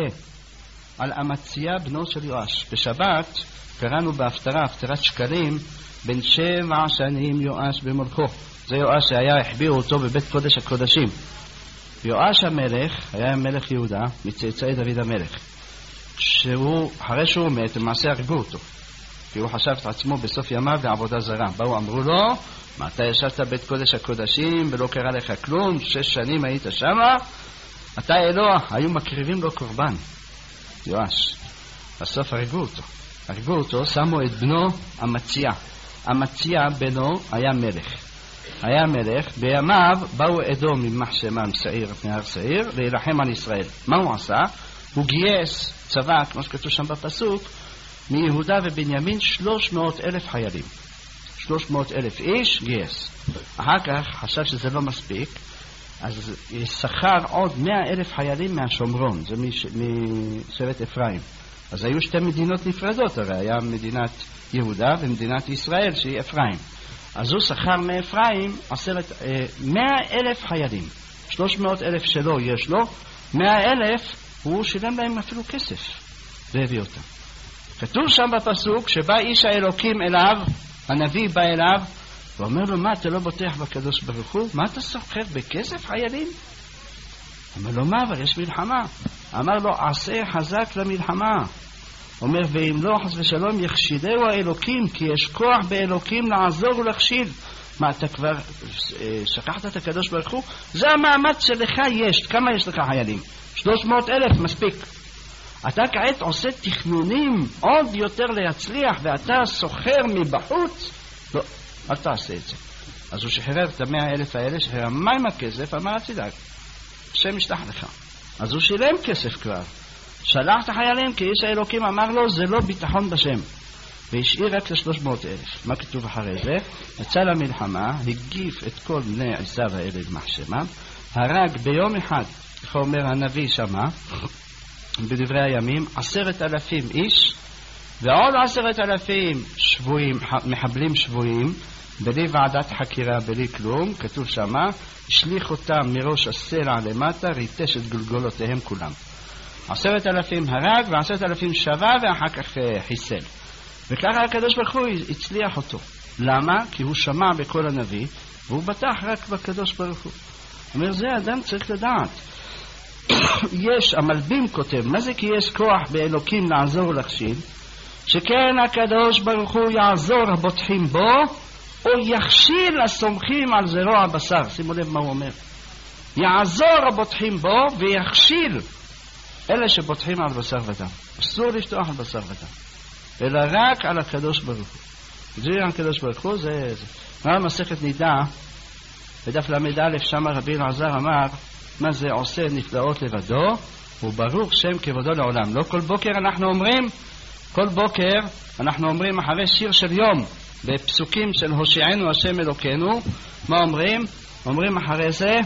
על אמציה בנו של יואש. בשבת קראנו בהפטרה, הפטרת שקלים, בן שבע שנים יואש במלכו. זה יואש שהיה, החביאו אותו בבית קודש הקודשים. יואש המלך היה מלך יהודה, מצאצאי דוד המלך. שהוא, אחרי שהוא מת, למעשה הרגו אותו. כי הוא חשב את עצמו בסוף ימיו לעבודה זרה. באו, אמרו לו, מה אתה ישבת בית קודש הקודשים ולא קרה לך כלום, שש שנים היית שמה, אתה אלוה. היו מקריבים לו קורבן. יואש. בסוף הרגו אותו. הרגו אותו, שמו את בנו אמציה. אמציה בנו היה מלך. היה מלך, בימיו באו אדום ממח שמם שעיר מהר שעיר להילחם על ישראל. מה הוא עשה? הוא גייס צבא, כמו שכתוב שם בפסוק, מיהודה ובנימין שלוש מאות אלף חיילים. שלוש מאות אלף איש גייס. אחר כך חשב שזה לא מספיק, אז שכר עוד מאה אלף חיילים מהשומרון, זה משבט אפרים. אז היו שתי מדינות נפרדות, הרי היה מדינת יהודה ומדינת ישראל שהיא אפרים. אז הוא שכר מאפרים עשרת, אה, מאה אלף חיילים. שלוש מאות אלף שלו יש לו, מאה אלף הוא שילם להם אפילו כסף והביא אותם. כתוב שם בפסוק שבא איש האלוקים אליו, הנביא בא אליו ואומר לו, מה אתה לא בוטח בקדוש ברוך הוא? מה אתה שוכר בכסף חיילים? אומר לו, מה, אבל יש מלחמה. אמר לו, עשה חזק למלחמה. אומר, ואם לא חס ושלום יחשידהו האלוקים, כי יש כוח באלוקים לעזור ולהכשיל. מה, אתה כבר שכחת את הקדוש ברוך הוא? זה המאמץ שלך יש. כמה יש לך חיילים? שלוש מאות אלף, מספיק. אתה כעת עושה תכנונים עוד יותר להצליח, ואתה סוחר מבחוץ? לא, אל תעשה את זה. אז הוא שחרר את המאה אלף האלה, שחרר מה עם הכסף? אמר, תדאג, השם ישלח לך. אז הוא שילם כסף כבר. שלח את החיילים, כי איש האלוקים אמר לו, זה לא ביטחון בשם. והשאיר רק ל-שלוש מאות אלף. מה כתוב אחרי זה? יצא למלחמה, הגיף את כל בני עשיו האלה במחשמם, הרג ביום אחד, איך אומר הנביא שמה, בדברי הימים, עשרת אלפים איש, ועוד עשרת אלפים שבויים, מחבלים שבויים, בלי ועדת חקירה, בלי כלום, כתוב שמה, השליך אותם מראש הסלע למטה, ריטש את גולגולותיהם כולם. עשרת אלפים הרג ועשרת אלפים שווה ואחר כך חיסל. וככה הקדוש ברוך הוא הצליח אותו. למה? כי הוא שמע בכל הנביא והוא בטח רק בקדוש ברוך הוא. אומר, זה אדם צריך לדעת. יש, המלבים כותב, מה זה כי יש כוח באלוקים לעזור ולהכשיל? שכן הקדוש ברוך הוא יעזור הבוטחים בו או יכשיל הסומכים על זרוע הבשר. שימו לב מה הוא אומר. יעזור הבוטחים בו ויכשיל אלה שבוטחים על בשר ודם. אסור לפתוח על בשר ודם, אלא רק על הקדוש ברוך הוא. זה הקדוש ברוך הוא, זה זה. מה מסכת נידה, בדף למד א', שם רבי אלעזר אמר, מה זה עושה נפלאות לבדו, וברוך שם כבודו לעולם. לא כל בוקר אנחנו אומרים, כל בוקר אנחנו אומרים אחרי שיר של יום, בפסוקים של הושיענו השם אלוקינו, מה אומרים? אומרים אחרי זה,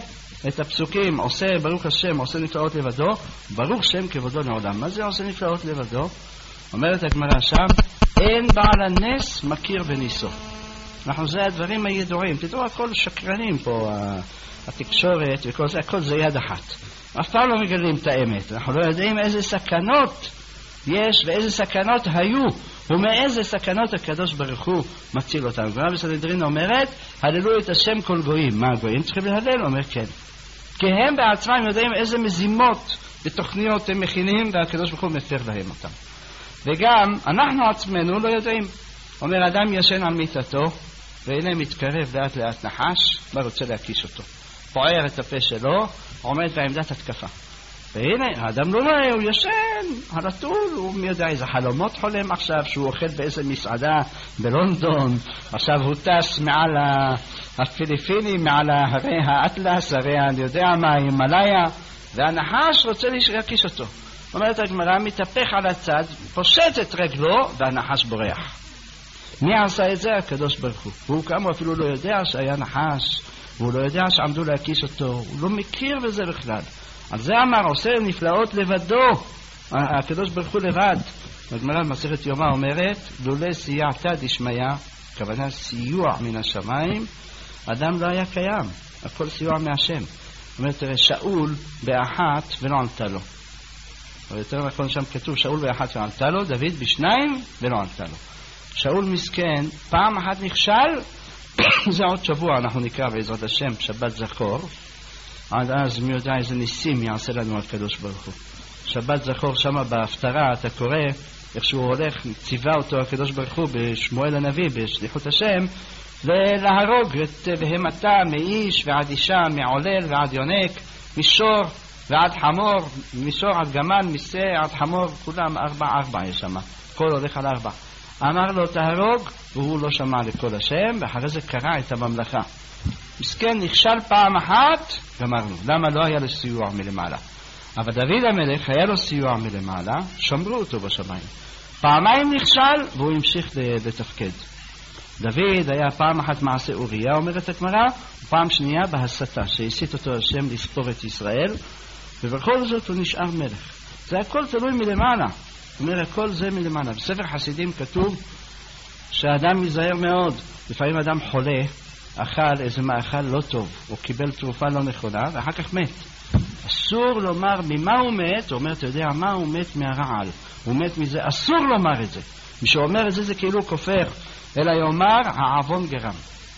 את הפסוקים, עושה ברוך השם, עושה נפלאות לבדו, ברוך שם כבודו לעולם. מה זה עושה נפלאות לבדו? אומרת הגמרא שם, אין בעל הנס מכיר בניסו. אנחנו זה הדברים הידועים. תדעו, הכל שקרנים פה, התקשורת וכל זה, הכל זה יד אחת. אף פעם לא מגלים את האמת. אנחנו לא יודעים איזה סכנות יש ואיזה סכנות היו, ומאיזה סכנות הקדוש ברוך הוא מציל אותנו. גמרא בסנהדרין אומרת, הללו את השם כל גויים. מה הגויים צריכים להלל? אומר כן. כי הם בעצמם יודעים איזה מזימות ותוכניות הם מכינים, והקדוש ברוך הוא מפר להם אותם. וגם אנחנו עצמנו לא יודעים. אומר, אדם ישן על מיטתו, והנה מתקרב לאט לאט נחש, מה רוצה להקיש אותו? פוער את הפה שלו, עומד בעמדת התקפה. והנה, האדם לא רואה, הוא ישן, הרתול, הוא מי יודע איזה חלומות חולם עכשיו, שהוא אוכל באיזה מסעדה בלונדון, עכשיו הוא טס מעל הפיליפינים, מעל הרי האטלס, הרי אני יודע מה, הימלאיה, והנחש רוצה להקיש אותו. אומרת הגמרא, מתהפך על הצד, פושט את רגלו, והנחש בורח. מי עשה את זה? הקדוש ברוך הוא. והוא כאמור אפילו לא יודע שהיה נחש, והוא לא יודע שעמדו להקיש אותו, הוא לא מכיר בזה בכלל. על זה אמר, עושה נפלאות לבדו, הקדוש ברוך הוא לבד. הגמרא במסכת יומא אומרת, לולא סייעתא דשמיא, הכוונה סיוע מן השמיים, אדם לא היה קיים, הכל סיוע מהשם. אומרת, שאול באחת ולא ענתה לו. או יותר נכון שם כתוב, שאול באחת ולא ענתה לו, דוד בשניים ולא ענתה לו. שאול מסכן, פעם אחת נכשל, זה עוד שבוע, אנחנו נקרא בעזרת השם, שבת זכור. עד אז מי יודע איזה ניסים יעשה לנו הקדוש ברוך הוא. שבת זכור שמה בהפטרה, אתה קורא איך שהוא הולך, ציווה אותו הקדוש ברוך הוא בשמואל הנביא, בשליחות השם, ולהרוג את בהמתה מאיש ועד אישה, מעולל ועד יונק, מישור ועד חמור, מישור עד גמל, מסה עד חמור, כולם ארבע ארבע יש שמה, כל הולך על ארבע. אמר לו תהרוג, והוא לא שמע לכל השם, ואחרי זה קרע את הממלכה. מסכן נכשל פעם אחת, גמרנו. למה לא היה לו סיוע מלמעלה? אבל דוד המלך היה לו סיוע מלמעלה, שמרו אותו בשמיים. פעמיים נכשל, והוא המשיך לתפקד. דוד היה פעם אחת מעשה אוריה, אומרת הגמרא, ופעם שנייה בהסתה, שהסית אותו השם לספור את ישראל, ובכל זאת הוא נשאר מלך. זה הכל תלוי מלמעלה. אומר, הכל זה מלמעלה. בספר חסידים כתוב שהאדם מזהר מאוד. לפעמים אדם חולה, אכל איזה מאכל לא טוב, או קיבל תרופה לא נכונה, ואחר כך מת. אסור לומר ממה הוא מת, הוא אומר, אתה יודע מה, הוא מת מהרעל. הוא מת מזה, אסור לומר את זה. מי שאומר את זה זה כאילו כופר, אלא יאמר, העוון גרם.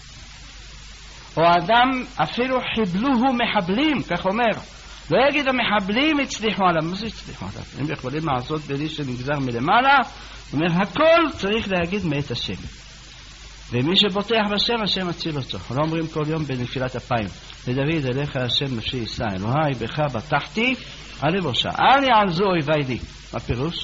או אדם אפילו חיבלוהו מחבלים, כך אומר. לא יגיד המחבלים הצליחו עליו. מה זה הצליחו עליו? הם יכולים לעשות בלי שנגזר מלמעלה. הוא אומר, הכל צריך להגיד מאת השם. ומי שבוטח בשם, השם מציל אותו. לא אומרים כל יום בנפילת אפיים. לדוד, אליך השם נפשי יישא, אלוהי בך בטחתי, אל יבושה. אל יעלזו אויבי לי. מה פירוש?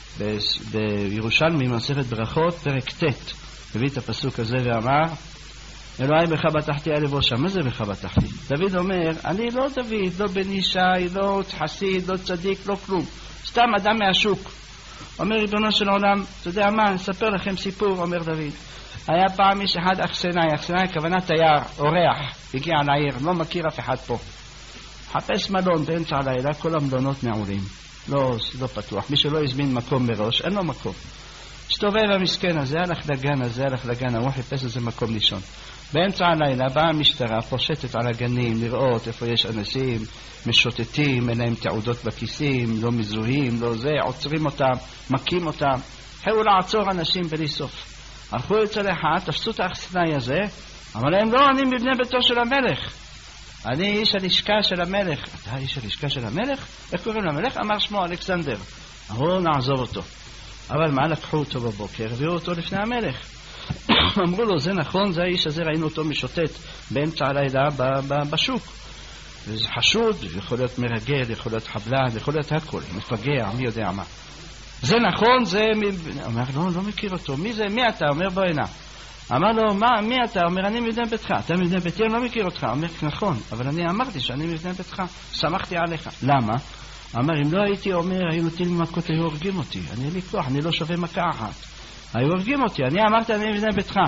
בירושלמי, מסכת ברכות, פרק ט', הביא את הפסוק הזה ואמר, אלוהי בך בטחתי, אל יבושה. מה זה בך בטחתי? דוד אומר, אני לא דוד, לא בן ישי, לא חסיד, לא צדיק, לא כלום. סתם אדם מהשוק. אומר ריבונו של עולם, אתה יודע מה, נספר לכם סיפור, אומר דוד. היה פעם איש אחד אכסנאי, אכסנאי הכוונה תייר, אורח, הגיע לעיר, לא מכיר אף אחד פה. חפש מלון באמצע הלילה, כל המלונות נעולים. לא, לא פתוח. מי שלא הזמין מקום מראש, אין לו מקום. הסתובב המסכן הזה, הלך לגן הזה, הלך לגן, הוא חיפש איזה מקום לישון. באמצע הלילה באה המשטרה, פושטת על הגנים, לראות איפה יש אנשים, משוטטים, אין להם תעודות בכיסים, לא מזוהים, לא זה, עוצרים אותם, מכים אותם. החלו לעצור אנשים בלי סוף. הלכו אצל אחד, תפסו את האכסנאי הזה, אבל הם לא, אני מבני ביתו של המלך. אני איש הלשכה של המלך. אתה איש הלשכה של המלך? איך קוראים למלך? אמר שמו אלכסנדר. אמרו, נעזוב אותו. אבל מה, לקחו אותו בבוקר, הביאו אותו לפני המלך. אמרו לו, זה נכון, זה האיש הזה, ראינו אותו משוטט באמצע הלילה בשוק. וזה חשוד, יכול להיות מרגל, יכול להיות חבלן, יכול להיות הכל, מפגע, מי יודע מה. זה נכון, זה... אומר, לא, לא מכיר אותו. מי זה? מי אתה? אומר, בוא הנה. אמר לו, מה, מי אתה? אומר, אני מבנה ביתך. אתה מבנה ביתי, אני לא מכיר אותך. אומר, נכון, אבל אני אמרתי שאני מבנה ביתך. שמחתי עליך. למה? אמר, אם לא הייתי אומר, היו נותנים מכות, היו הורגים אותי. אני אין לי כוח, אני לא שווה מכה אחת. היו הורגים אותי. אני אמרתי, אני מבנה ביתך.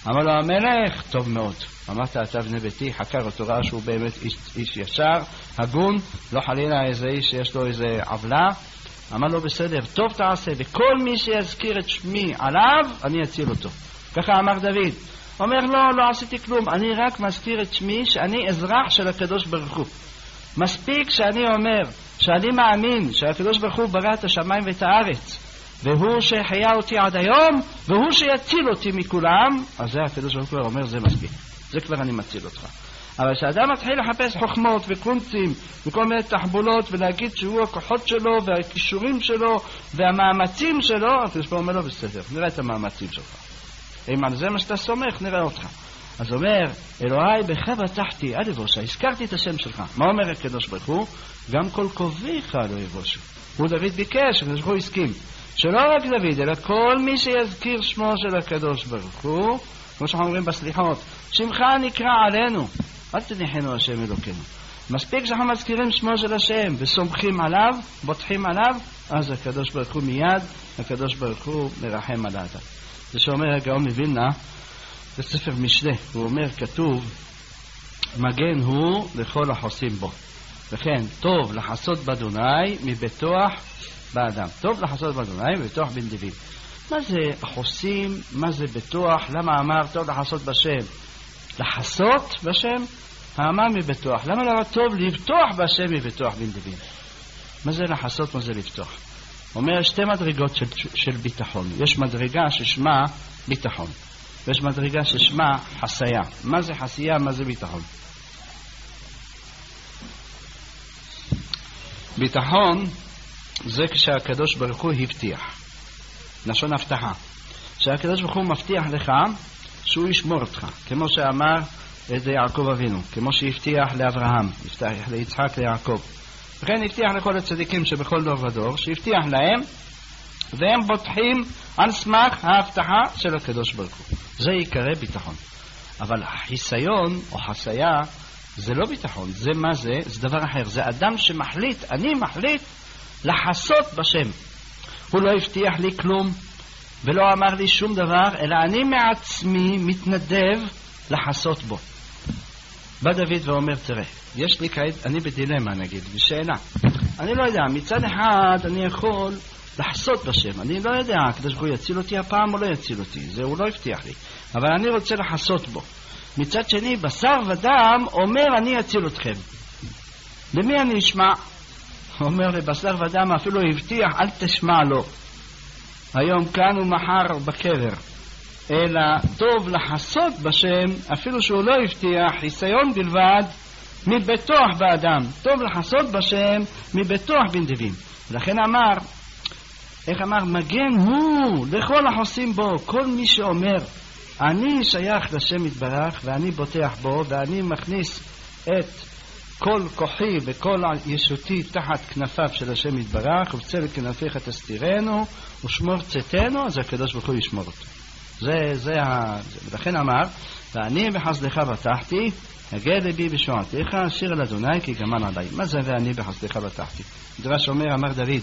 אמר לו המלך, טוב מאוד. אמרת, אתה בני ביתי, חקר אותו, ראה שהוא באמת איש, איש ישר, הגון, לא חלילה איזה איש שיש לו איזה עוולה. אמר לו, בסדר, טוב תעשה, וכל מי שיזכיר את שמי עליו, אני אציל אותו. ככה אמר דוד. אומר, לא, לא עשיתי כלום, אני רק מזכיר את שמי שאני אזרח של הקדוש ברוך הוא. מספיק שאני אומר שאני מאמין שהקדוש ברוך הוא ברא את השמיים ואת הארץ, והוא שחיה אותי עד היום, והוא שיציל אותי מכולם, אז זה הקדוש ברוך הוא אומר, זה מספיק, זה כבר אני מציל אותך. אבל כשאדם מתחיל לחפש חוכמות וקונצים וכל מיני תחבולות ולהגיד שהוא הכוחות שלו והכישורים שלו והמאמצים שלו, הקדוש ברוך הוא אומר לו, בסדר, נראה את המאמצים שלך, אם על זה מה שאתה סומך, נראה אותך. אז אומר, אלוהי בך בטחתי, אל יבושה, הזכרתי את השם שלך. מה אומר הקדוש ברוך הוא? גם כל קרוביך לא יבושו. הוא דוד ביקש, הקדוש ברוך הוא הסכים. שלא רק דוד, אלא כל מי שיזכיר שמו של הקדוש ברוך הוא, כמו שאנחנו אומרים בסליחות, שמך נקרא עלינו, אל תניחנו השם אלוקינו. מספיק שאנחנו מזכירים שמו של השם וסומכים עליו, בוטחים עליו, אז הקדוש ברוך הוא מיד, הקדוש ברוך הוא מרחם על האדם. זה שאומר הגאון מווילנה, בספר משלי, הוא אומר, כתוב, מגן הוא לכל החוסים בו. וכן, טוב לחסות באדוני מבטוח באדם. טוב לחסות באדוני מבטוח בן דוד. מה זה החוסים? מה זה בטוח? למה אמר טוב לחסות בשם? לחסות בשם? האמר מבטוח. למה לא טוב לבטוח בשם מבטוח בן דוד? מה זה לחסות? מה זה לבטוח? אומר, שתי מדרגות של, של ביטחון. יש מדרגה ששמה ביטחון. ויש מדרגה ששמה חסייה. מה זה חסייה? מה זה ביטחון? ביטחון זה כשהקדוש ברוך הוא הבטיח. לשון הבטחה. כשהקדוש ברוך הוא מבטיח לך שהוא ישמור אותך. כמו שאמר את יעקב אבינו. כמו שהבטיח לאברהם. הבטיח ליצחק ליעקב. וכן הבטיח לכל הצדיקים שבכל דור ודור. שהבטיח להם והם בוטחים על סמך ההבטחה של הקדוש ברוך הוא. זה יקרא ביטחון. אבל החיסיון או חסייה זה לא ביטחון. זה מה זה? זה דבר אחר. זה אדם שמחליט, אני מחליט לחסות בשם. הוא לא הבטיח לי כלום ולא אמר לי שום דבר, אלא אני מעצמי מתנדב לחסות בו. בא דוד ואומר, תראה, יש לי כעת, אני בדילמה נגיד, בשאלה. אני לא יודע, מצד אחד אני יכול לחסות בשם. אני לא יודע, הקדוש ברוך הוא יציל אותי הפעם או לא יציל אותי. זה הוא לא הבטיח לי. אבל אני רוצה לחסות בו. מצד שני, בשר ודם אומר אני אציל אתכם. למי אני אשמע? אומר לבשר ודם, אפילו הבטיח, אל תשמע לו. היום כאן ומחר בקבר. אלא טוב לחסות בשם, אפילו שהוא לא הבטיח, חיסיון בלבד, מבטוח באדם. טוב לחסות בשם, מבטוח בנדבים. ולכן אמר, איך אמר? מגן הוא לכל החוסים בו. כל מי שאומר אני שייך לשם יתברך ואני בוטח בו ואני מכניס את כל כוחי וכל ישותי תחת כנפיו של השם יתברך ובצל כנפיך תסתירנו ושמור צאתנו, אז הקדוש ברוך הוא ישמור אותו. זה, זה ה... ולכן אמר, ואני בחסדך בטחתי, הגה לבי בשועתך, שיר אל אדוני כי גמל עלי. מה זה ואני בחסדך בטחתי? דרש אומר, אמר דוד,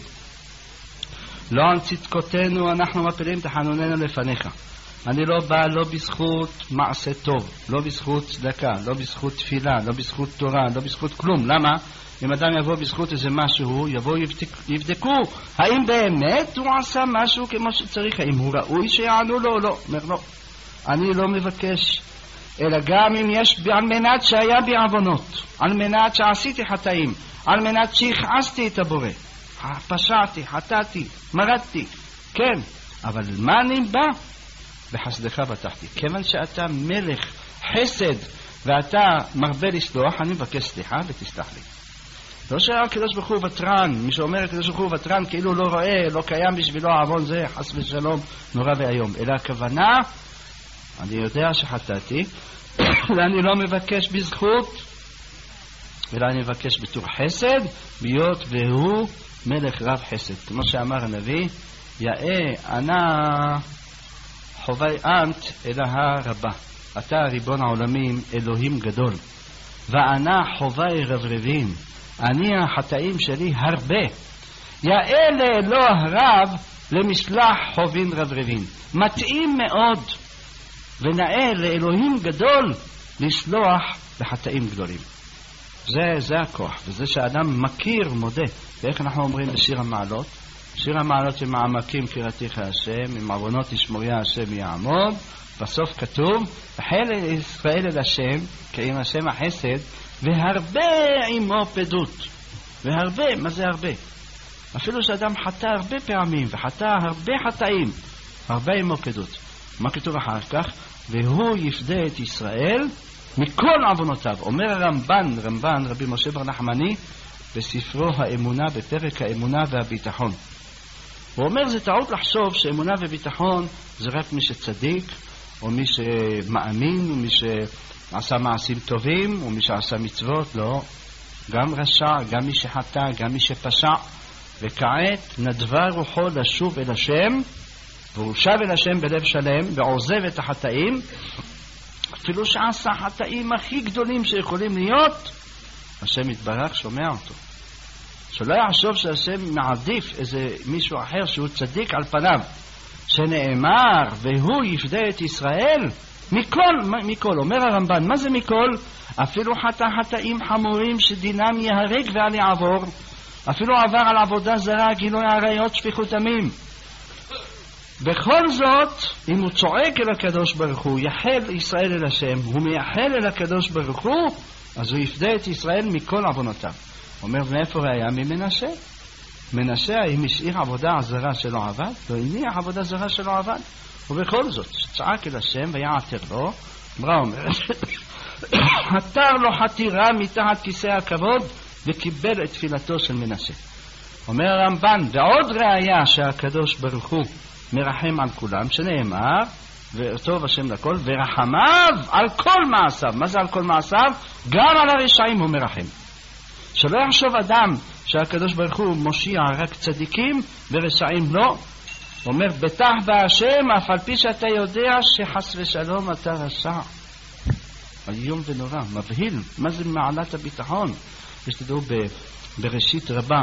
לא על צדקותינו אנחנו מפילים תחנוננו לפניך. אני לא בא לא בזכות מעשה טוב, לא בזכות צדקה, לא בזכות תפילה, לא בזכות תורה, לא בזכות כלום. למה? אם אדם יבוא בזכות איזה משהו, יבוא יבדקו האם באמת הוא עשה משהו כמו שצריך, האם הוא ראוי שיענו לו או לא. אומר לא, אני לא מבקש, אלא גם אם יש על מנת שהיה בי עוונות, על מנת שעשיתי חטאים, על מנת שהכעסתי את הבורא, פשעתי, חטאתי, מרדתי, כן, אבל מה אני בא? בחסדך בטחתי. כיוון שאתה מלך חסד ואתה מרבה לסלוח, אני מבקש סליחה ותסלח לי. לא שהקדוש ברוך הוא ותרן, מי שאומר הקדוש ברוך הוא ותרן כאילו לא רואה, לא קיים בשבילו עוון זה, חס ושלום, נורא והיום. אלא הכוונה, אני יודע שחטאתי, ואני לא מבקש בזכות, אלא אני מבקש בתור חסד, ביות והוא מלך רב חסד. כמו שאמר הנביא, יאה ענה חובי אנט אלוהה רבה. אתה ריבון העולמים אלוהים גדול. וענה חובי רברבים. אני החטאים שלי הרבה. יאה לאלוה רב למשלח חובין רברבים. מתאים מאוד ונאה לאלוהים גדול לסלוח בחטאים גדולים. זה, זה הכוח, וזה שאדם מכיר, מודה. ואיך אנחנו אומרים בשיר המעלות? שיר המעלות עם העמקים קראתיך השם, עם עוונות תשמוריה השם יעמוד. בסוף כתוב, וחל ישראל אל השם, כי עם השם החסד, והרבה עמו פדות. והרבה, מה זה הרבה? אפילו שאדם חטא הרבה פעמים, וחטא הרבה חטאים, הרבה עמו פדות. מה כתוב אחר כך? והוא יפדה את ישראל מכל עוונותיו. אומר הרמב"ן, רמב"ן, רבי משה בר נחמני, בספרו האמונה, בפרק האמונה והביטחון. הוא אומר, זה טעות לחשוב שאמונה וביטחון זה רק מי שצדיק, או מי שמאמין, או מי שעשה מעשים טובים, או מי שעשה מצוות. לא. גם רשע, גם מי שחטא, גם מי שפשע. וכעת נדבה רוחו לשוב אל השם, והוא שב אל השם בלב שלם, ועוזב את החטאים, אפילו שעשה חטאים הכי גדולים שיכולים להיות, השם יתברך שומע אותו. שלא יחשוב שהשם מעדיף איזה מישהו אחר שהוא צדיק על פניו, שנאמר והוא יפדה את ישראל מכל, מכל. אומר הרמב"ן, מה זה מכל? אפילו חטא חטאים חמורים שדינם יהרג ואל יעבור, אפילו עבר על עבודה זרה, גילוי עריות, שפיכות דמים. בכל זאת, אם הוא צועק אל הקדוש ברוך הוא, יחל ישראל אל השם, הוא מייחל אל הקדוש ברוך הוא, אז הוא יפדה את ישראל מכל עוונותיו. אומר, מאיפה היה? ממנשה. מנשה, אם השאיר עבודה זרה שלא עבד, לא הניח עבודה זרה שלא עבד. ובכל זאת, צעק אל השם ויעתר לו, מה אומר? התר לו חתירה מתחת כיסא הכבוד, וקיבל את תפילתו של מנשה. אומר הרמב"ן, ועוד ראיה שהקדוש ברוך הוא מרחם על כולם, שנאמר, וטוב השם לכל, ורחמיו על כל מעשיו. מה זה על כל מעשיו? גם על הרשעים הוא מרחם. שלא יחשוב אדם שהקדוש ברוך הוא מושיע רק צדיקים ורשעים לא. הוא אומר, בטח בהשם, אף על פי שאתה יודע שחס ושלום אתה רשע. איום ונורא, מבהיל. מה זה מעלת הביטחון? יש תדעו בראשית רבה,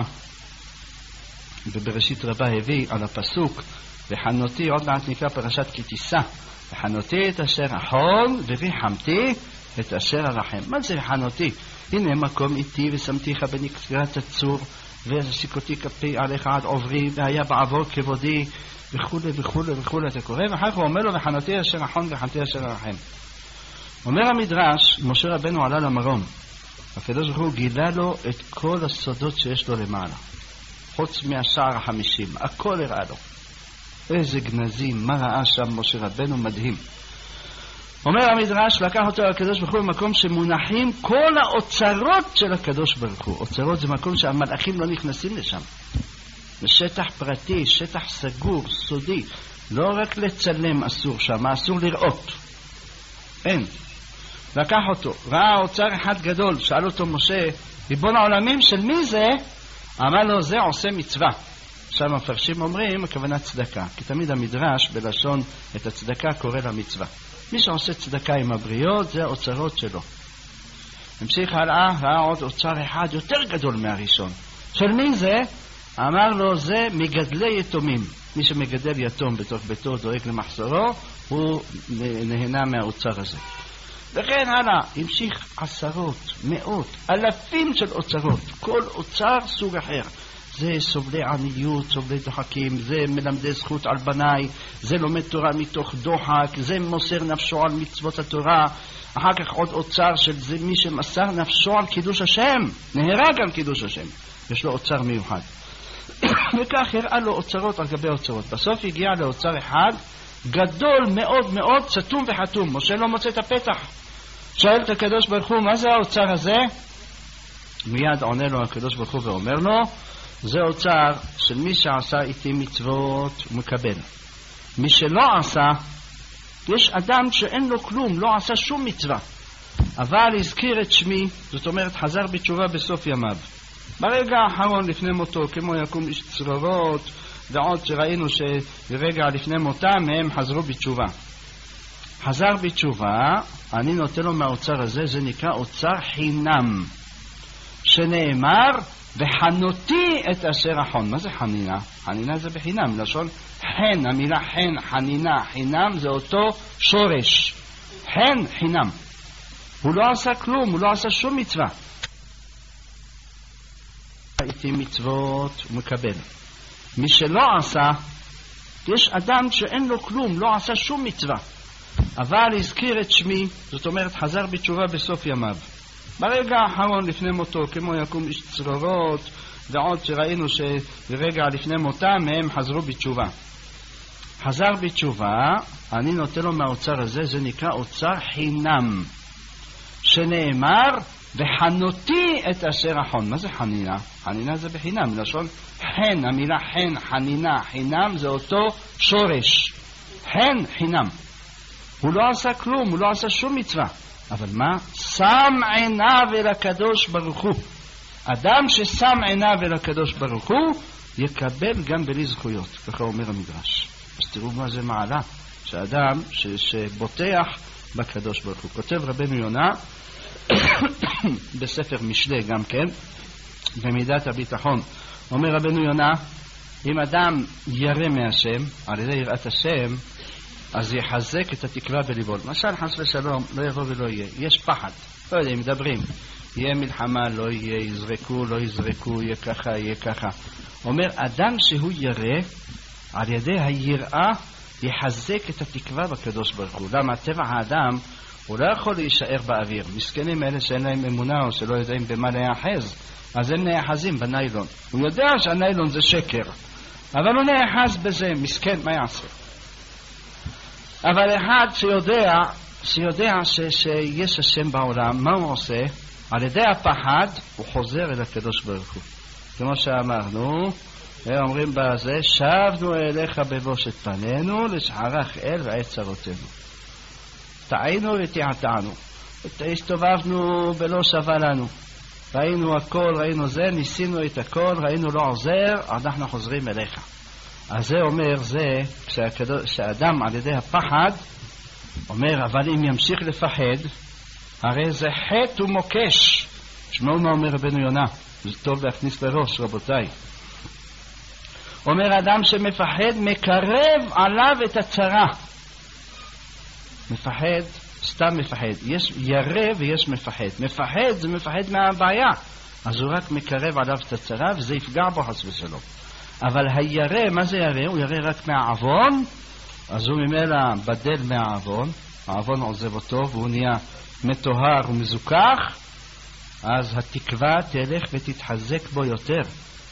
ובראשית רבה הביא על הפסוק, וחנותי, עוד מעט נקרא פרשת כי תישא, וחנותי את אשר אחון וריחמתי את אשר הרחם. מה זה חנותי? הנה מקום איתי ושמתיך בנקרת הצור, ושיקותי כפי עליך עד עוברי, והיה בעבור כבודי, וכו' וכו' וכו'. אתה קורא, ואחר כך הוא אומר לו, וחנותי אשר אחון וחמתי אשר הרחם. אומר המדרש, משה רבנו עלה למרום, הקדוש ברוך הוא גילה לו את כל הסודות שיש לו למעלה, חוץ מהשער החמישים, הכל הראה לו. איזה גנזים, מה ראה שם משה רבנו, מדהים. אומר המדרש, לקח אותו הקדוש ברוך הוא במקום שמונחים כל האוצרות של הקדוש ברוך הוא. אוצרות זה מקום שהמלאכים לא נכנסים לשם. זה שטח פרטי, שטח סגור, סודי. לא רק לצלם אסור שם, אסור לראות. אין. לקח אותו, ראה אוצר אחד גדול, שאל אותו משה, ריבון העולמים של מי זה? אמר לו, זה עושה מצווה. עכשיו המפרשים אומרים, הכוונה צדקה, כי תמיד המדרש בלשון את הצדקה קורא למצווה. מי שעושה צדקה עם הבריות, זה האוצרות שלו. המשיך הלאה, ראה עוד אוצר אחד יותר גדול מהראשון. של מי זה? אמר לו, זה מגדלי יתומים. מי שמגדל יתום בתוך ביתו, דואג למחסורו, הוא נהנה מהאוצר הזה. וכן הלאה, המשיך עשרות, מאות, אלפים של אוצרות, כל אוצר סוג אחר. זה סובלי עניות, סובלי דוחקים, זה מלמדי זכות על בניי, זה לומד תורה מתוך דוחק, זה מוסר נפשו על מצוות התורה. אחר כך עוד אוצר של זה מי שמסר נפשו על קידוש השם, נהרג על קידוש השם, יש לו אוצר מיוחד. וכך הראה לו אוצרות על גבי אוצרות. בסוף הגיע לאוצר אחד גדול מאוד מאוד, סתום וחתום. משה לא מוצא את הפתח. שואל את הקדוש ברוך הוא, מה זה האוצר הזה? מיד עונה לו הקדוש ברוך הוא ואומר לו, זה אוצר של מי שעשה איתי מצוות ומקבל. מי שלא עשה, יש אדם שאין לו כלום, לא עשה שום מצווה, אבל הזכיר את שמי, זאת אומרת חזר בתשובה בסוף ימיו. ברגע האחרון לפני מותו, כמו יקום איש צרורות, ועוד שראינו שברגע לפני מותם הם חזרו בתשובה. חזר בתשובה, אני נותן לו מהאוצר הזה, זה נקרא אוצר חינם. שנאמר, וחנותי את אשר החון. מה זה חנינה? חנינה זה בחינם, מלשון חן. המילה חן, חנינה, חינם זה אותו שורש. חן, חינם. הוא לא עשה כלום, הוא לא עשה שום מצווה. איתי מצוות הוא מקבל. מי שלא עשה, יש אדם שאין לו כלום, לא עשה שום מצווה, אבל הזכיר את שמי, זאת אומרת חזר בתשובה בסוף ימיו. ברגע האחרון לפני מותו, כמו יקום איש צרורות, ועוד שראינו שברגע לפני מותם הם חזרו בתשובה. חזר בתשובה, אני נותן לו מהאוצר הזה, זה נקרא אוצר חינם, שנאמר וחנותי את אשר החון. מה זה חנינה? חנינה זה בחינם, מלשון חן. המילה חן, חנינה, חינם זה אותו שורש. חן, חינם. הוא לא עשה כלום, הוא לא עשה שום מצווה, אבל מה? שם עיניו אל הקדוש ברוך הוא. אדם ששם עיניו אל הקדוש ברוך הוא יקבל גם בלי זכויות, ככה אומר המדרש. אז תראו מה זה מעלה, שאדם ש- שבוטח בקדוש ברוך הוא. כותב רבנו יונה בספר משלי גם כן, במידת הביטחון, אומר רבנו יונה, אם אדם ירא מהשם, על ידי יראת השם, אז יחזק את התקווה בליבו. למשל חס ושלום לא יבוא ולא יהיה, יש פחד, לא יודע, מדברים, יהיה מלחמה, לא יהיה, יזרקו, לא יזרקו, יהיה ככה, יהיה ככה. אומר, אדם שהוא ירא, על ידי היראה יחזק את התקווה בקדוש ברוך הוא. למה? טבע האדם הוא לא יכול להישאר באוויר. מסכנים אלה שאין להם אמונה או שלא יודעים במה להיאחז, אז הם נאחזים בניילון. הוא יודע שהניילון זה שקר, אבל הוא נאחז בזה, מסכן, מה יעשה? אבל אחד שיודע, שיודע ש, שיש השם בעולם, מה הוא עושה? על ידי הפחד הוא חוזר אל הקדוש ברוך הוא. כמו שאמרנו, אומרים בזה, שבנו אליך בבושת פנינו, לשחרך אל ועת צרותינו. טעינו ותעתענו, הסתובבנו בלא שווה לנו, ראינו הכל, ראינו זה, ניסינו את הכל, ראינו לא עוזר, אנחנו חוזרים אליך. אז זה אומר, זה כשאדם על ידי הפחד אומר, אבל אם ימשיך לפחד, הרי זה חטא ומוקש. שמעו מה אומר רבנו יונה, זה טוב להכניס לראש, רבותיי. אומר, אדם שמפחד מקרב עליו את הצרה. מפחד, סתם מפחד. יש ירא ויש מפחד. מפחד זה מפחד מהבעיה, אז הוא רק מקרב עליו את הצרה וזה יפגע בו חס ושלום. אבל הירא, מה זה ירא? הוא ירא רק מהעוון, אז הוא ממילא בדל מהעוון, העוון עוזב אותו והוא נהיה מטוהר ומזוכח, אז התקווה תלך ותתחזק בו יותר.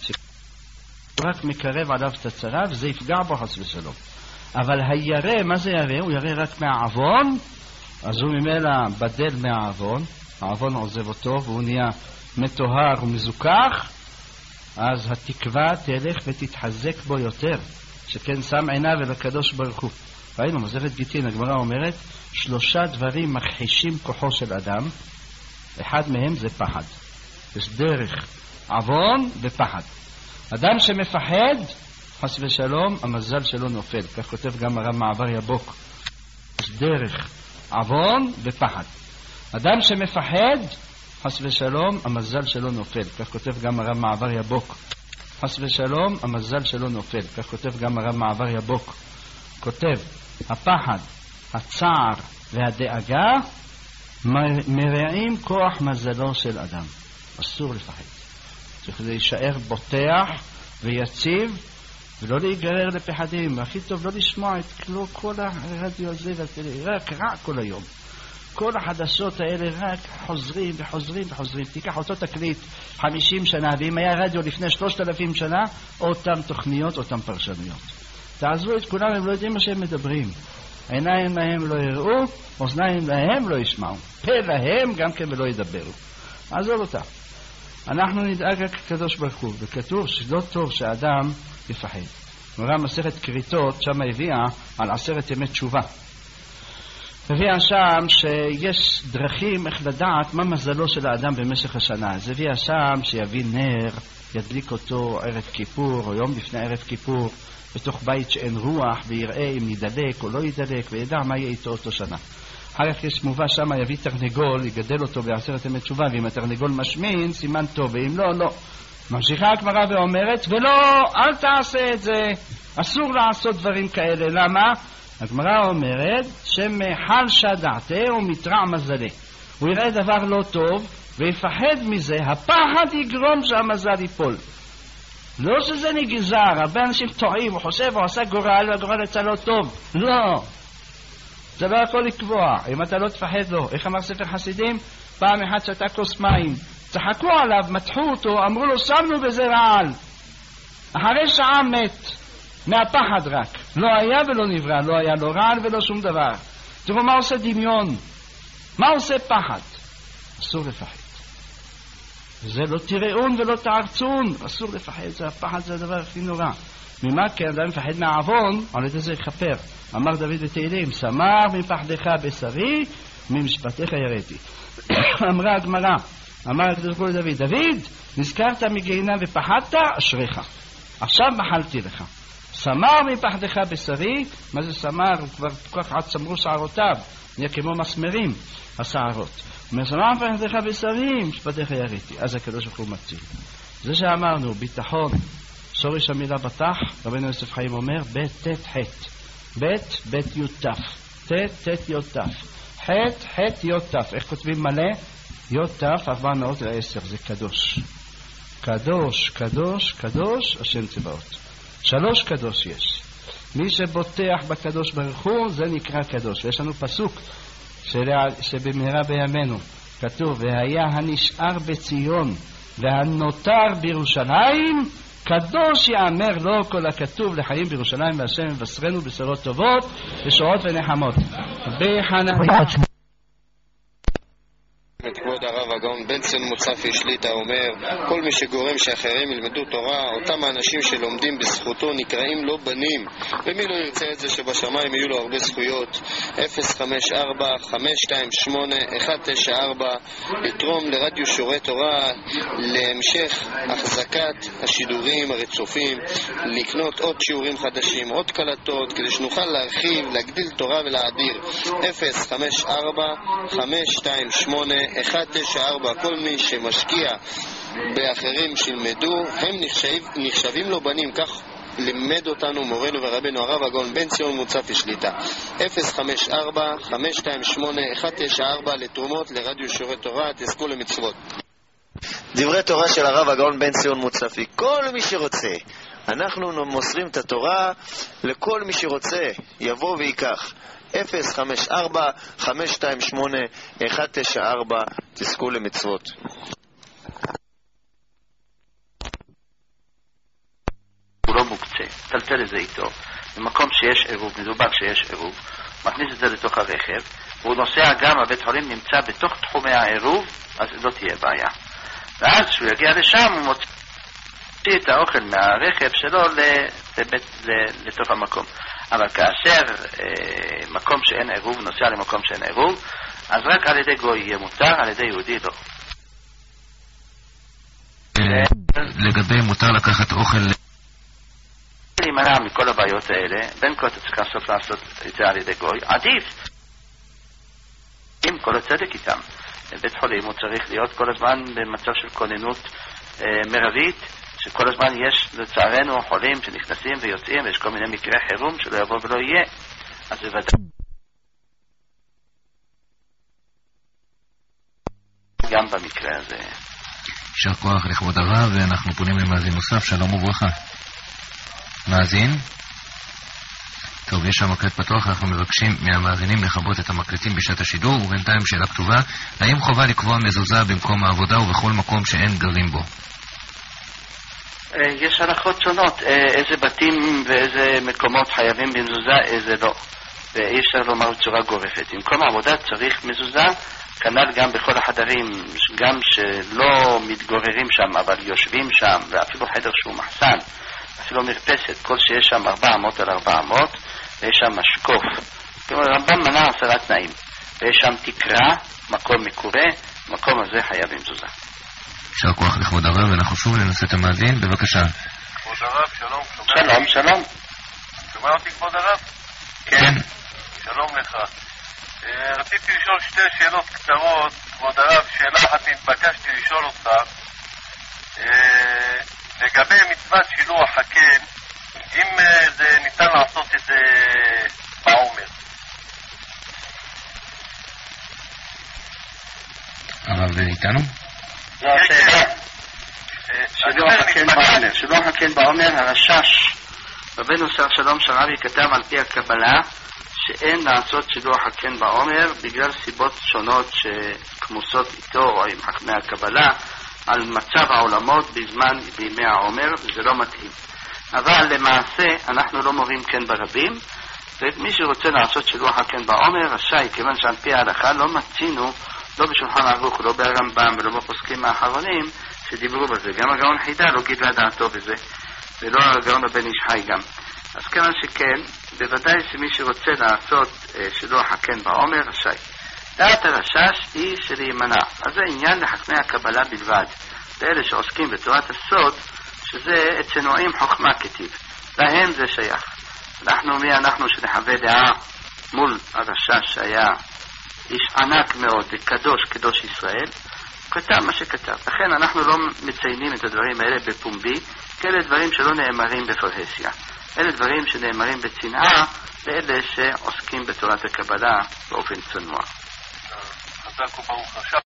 הוא רק מקרב עליו את הצרה וזה יפגע בו חס ושלום. אבל הירא, מה זה ירא? הוא ירא רק מהעוון, אז הוא ממילא בדל מהעוון, העוון עוזב אותו והוא נהיה מטוהר ומזוכח, אז התקווה תלך ותתחזק בו יותר, שכן שם עיניו אל הקדוש ברוך הוא. ראינו, מסכת גיטין, הגמרא אומרת, שלושה דברים מכחישים כוחו של אדם, אחד מהם זה פחד. יש דרך, עוון ופחד. אדם שמפחד, חס ושלום, המזל שלו נופל. כך כותב גם הרב מעבר יבוק. יש דרך, עוון ופחד. אדם שמפחד, חס ושלום, המזל שלו נופל. כך כותב גם הרב מעבר יבוק. חס ושלום, המזל שלו נופל. כך כותב גם הרב מעבר יבוק. כותב, הפחד, הצער והדאגה מרעים כוח מזלו של אדם. אסור לפחד. צריך להישאר בוטח ויציב ולא להיגרר לפחדים. הכי טוב לא לשמוע את כל הרדיו הזה, רק רע כל היום. כל החדשות האלה רק חוזרים וחוזרים וחוזרים. תיקח אותו תקליט חמישים שנה, ואם היה רדיו לפני שלושת אלפים שנה, אותם תוכניות, אותם פרשנויות. תעזבו את כולם, הם לא יודעים מה שהם מדברים. עיניים להם לא יראו, אוזניים להם לא ישמעו, פה להם גם כן ולא ידברו. עזוב אותה. אנחנו נדאג רק לקדוש ברוך הוא, וכתוב שלא טוב שהאדם יפחד. נראה מסכת קריטות, שם הביאה על עשרת ימי תשובה. הביאה שם שיש דרכים איך לדעת מה מזלו של האדם במשך השנה. אז הביאה שם שיביא נר, ידליק אותו ערב כיפור או יום לפני ערב כיפור, בתוך בית שאין רוח, ויראה אם ידלק או לא ידלק, וידע מה יהיה איתו אותו שנה. אחר כך יש מובא שם, יביא תרנגול, יגדל אותו בעשרת ימי תשובה, ואם התרנגול משמין, סימן טוב, ואם לא, לא. ממשיכה הגמרא ואומרת, ולא, אל תעשה את זה, אסור לעשות דברים כאלה. למה? הגמרא אומרת, שמחל שדעתה ומתרע מזלה. הוא יראה דבר לא טוב ויפחד מזה, הפחד יגרום שהמזל ייפול. לא שזה נגזר, הרבה אנשים טועים, הוא חושב, הוא עשה גורל, והגורל יצא לא טוב. לא. זה לא יכול לקבוע, אם אתה לא תפחד לו. איך אמר ספר חסידים? פעם אחת שתה כוס מים, צחקו עליו, מתחו אותו, אמרו לו, שמנו בזה רעל. אחרי שעה מת, מהפחד רק. לא היה ולא נברא, לא היה לו רעל ולא שום דבר. תראו מה עושה דמיון, מה עושה פחד. אסור לפחד. זה לא תראון ולא תערצון, אסור לפחד, זה הפחד, זה הדבר הכי נורא. ממה? כי אדם מפחד מהעוון, על ידי זה יכפר. אמר דוד בתהילים, שמר מפחדך בשרי, ממשפטיך יראתי. אמרה הגמרא, אמר הקדוש ברוך הוא לדוד, דוד, נזכרת מגיהינום ופחדת, אשריך. עכשיו מחלתי לך. שמר מפחדך בשרי, מה זה שמר? כבר כל כך עד צמרו שערותיו, נהיה כמו מסמרים, השערות. ומסמר מפחדך בשרי, משפטיך יראתי. אז הקדוש ברוך הוא מציל. זה שאמרנו, ביטחון, שורש המילה בטח, רבנו יוסף חיים אומר, בית תת חט. בית, בית יוטף. תת, תת יוטף. חט, חט יוטף. איך כותבים מלא? יוטף, ארבע מאות ועשר, זה קדוש. קדוש, קדוש, קדוש, השם צבאות. שלוש קדוש יש. מי שבוטח בקדוש ברוך הוא, זה נקרא קדוש. ויש לנו פסוק שבמהרה בימינו כתוב, והיה הנשאר בציון והנותר בירושלים, קדוש יאמר לו כל הכתוב לחיים בירושלים, והשם מבשרנו בשורות טובות ושורות ונחמות. בחנה את כבוד הרב הגאון בן ציון מוצפי שליט"א אומר, כל מי שגורם שאחרים ילמדו תורה, אותם האנשים שלומדים בזכותו נקראים לו בנים, ומי לא ירצה את זה שבשמיים יהיו לו הרבה זכויות. אפס חמש ארבע חמש שתיים שמונה אחת תשע ארבע לתרום לרדיו שיעורי תורה להמשך החזקת השידורים הרצופים, לקנות עוד שיעורים חדשים, עוד קלטות, כדי שנוכל להרחיב, להגדיל תורה ולהאדיר. אפס חמש ארבע חמש שתיים שמונה אחת תשע ארבע. כל מי שמשקיע באחרים שילמדו, הם נחשב, נחשבים לו בנים. כך לימד אותנו מורנו ורבנו הרב הגאון בן ציון מוצפי שליט"א. אפס חמש ארבע חמש שתיים שמונה אחת תשע ארבע לתרומות לרדיו שיעורי תורה, תזכו למצוות. דברי תורה של הרב הגאון בן ציון מוצפי. כל מי שרוצה, אנחנו מוסרים את התורה לכל מי שרוצה, יבוא ויקח. אפס חמש ארבע חמש שתיים שמונה אחת תשע ארבע, תזכו למצוות. הוא לא מוקצה, טלטל את זה איתו במקום שיש עירוב, מדובר שיש עירוב, מכניס את זה לתוך הרכב, והוא נוסע גם, הבית חולים נמצא בתוך תחומי העירוב, אז לא תהיה בעיה. ואז כשהוא יגיע לשם הוא מוציא את האוכל מהרכב שלו לבית, לתוך המקום. אבל כאשר אה, מקום שאין עירוב נוסע למקום שאין עירוב, אז רק על ידי גוי יהיה מותר, על ידי יהודי לא. לגבי מותר לקחת אוכל, להימנע מכל הבעיות האלה, בין כה אתה צריך לעשות לעשות את זה על ידי גוי, עדיף עם כל הצדק איתם. בית חולים הוא צריך להיות כל הזמן במצב של כוננות אה, מרבית, שכל הזמן יש לצערנו חולים שנכנסים ויוצאים, ויש כל מיני מקרי חירום שלא יבוא ולא יהיה. אז זה ודאי גם במקרה הזה. יישר כוח לכבוד הרב, ואנחנו פונים למאזין נוסף. שלום וברכה. מאזין? טוב, יש שם מקלט פתוח, אנחנו מבקשים מהמאזינים לכבות את המקלטים בשעת השידור. ובינתיים שאלה כתובה, האם חובה לקבוע מזוזה במקום העבודה ובכל מקום שאין גרים בו? יש הלכות שונות, איזה בתים ואיזה מקומות חייבים במזוזה, איזה לא. ואי אפשר לומר בצורה גורפת. במקום העבודה צריך מזוזה, כנ"ל גם בכל החדרים, גם שלא מתגוררים שם, אבל יושבים שם, ואפילו חדר שהוא מחסן, אפילו מרפסת, כל שיש שם ארבע מאות על ארבע מאות, ויש שם משקוף. כלומר, רמב"ם מנה עשרה תנאים. ויש שם תקרה, מקום מקורה, מקום הזה חייב במזוזה. יישר כוח לכבוד הרב, ואנחנו שוב ננסה את המאזין, בבקשה. כבוד הרב, שלום. שלום, שלום. שומע אותי כבוד הרב? כן. שלום לך. רציתי לשאול שתי שאלות קצרות, כבוד הרב. שאלה אחת התבקשתי לשאול אותך. לגבי מצוות שילוח הקן, אם זה ניתן לעשות את זה בעומר. הרב איתנו? זו השאלה. שילוח הקן בעומר. שילוח הקן בעומר, הרשש. רבנו שר שלום שרבי כתב על פי הקבלה שאין לעשות שילוח הקן בעומר בגלל סיבות שונות שכמוסות איתו או עם חכמי הקבלה על מצב העולמות בזמן בימי העומר, וזה לא מתאים. אבל למעשה אנחנו לא מורים כן ברבים, ומי שרוצה לעשות שילוח הקן בעומר רשאי, כיוון שעל פי ההלכה לא מצינו, לא בשולחן ערוך, לא ברמב"ם ולא בפוסקים האחרונים שדיברו בזה. גם הגאון חידה לא גילה דעתו בזה, ולא הגאון הבן איש חי גם. אז כיוון שכן, בוודאי שמי שרוצה לעשות אה, שילוח הקן בעומר רשאי. דעת הרשש היא שלהימנע. אז זה עניין לחכמי הקבלה בלבד. לאלה שעוסקים בתורת הסוד, שזה אצלנועים חוכמה כתיב. להם זה שייך. אנחנו מי אנחנו שנחווה דעה מול הרשש שהיה איש ענק מאוד וקדוש קדוש ישראל, כתב מה שכתב. לכן אנחנו לא מציינים את הדברים האלה בפומבי, כי אלה דברים שלא נאמרים בפרהסיה. אלה דברים שנאמרים בצנעה לאלה שעוסקים בתורת הקבלה באופן צנוע. חזק וברוך.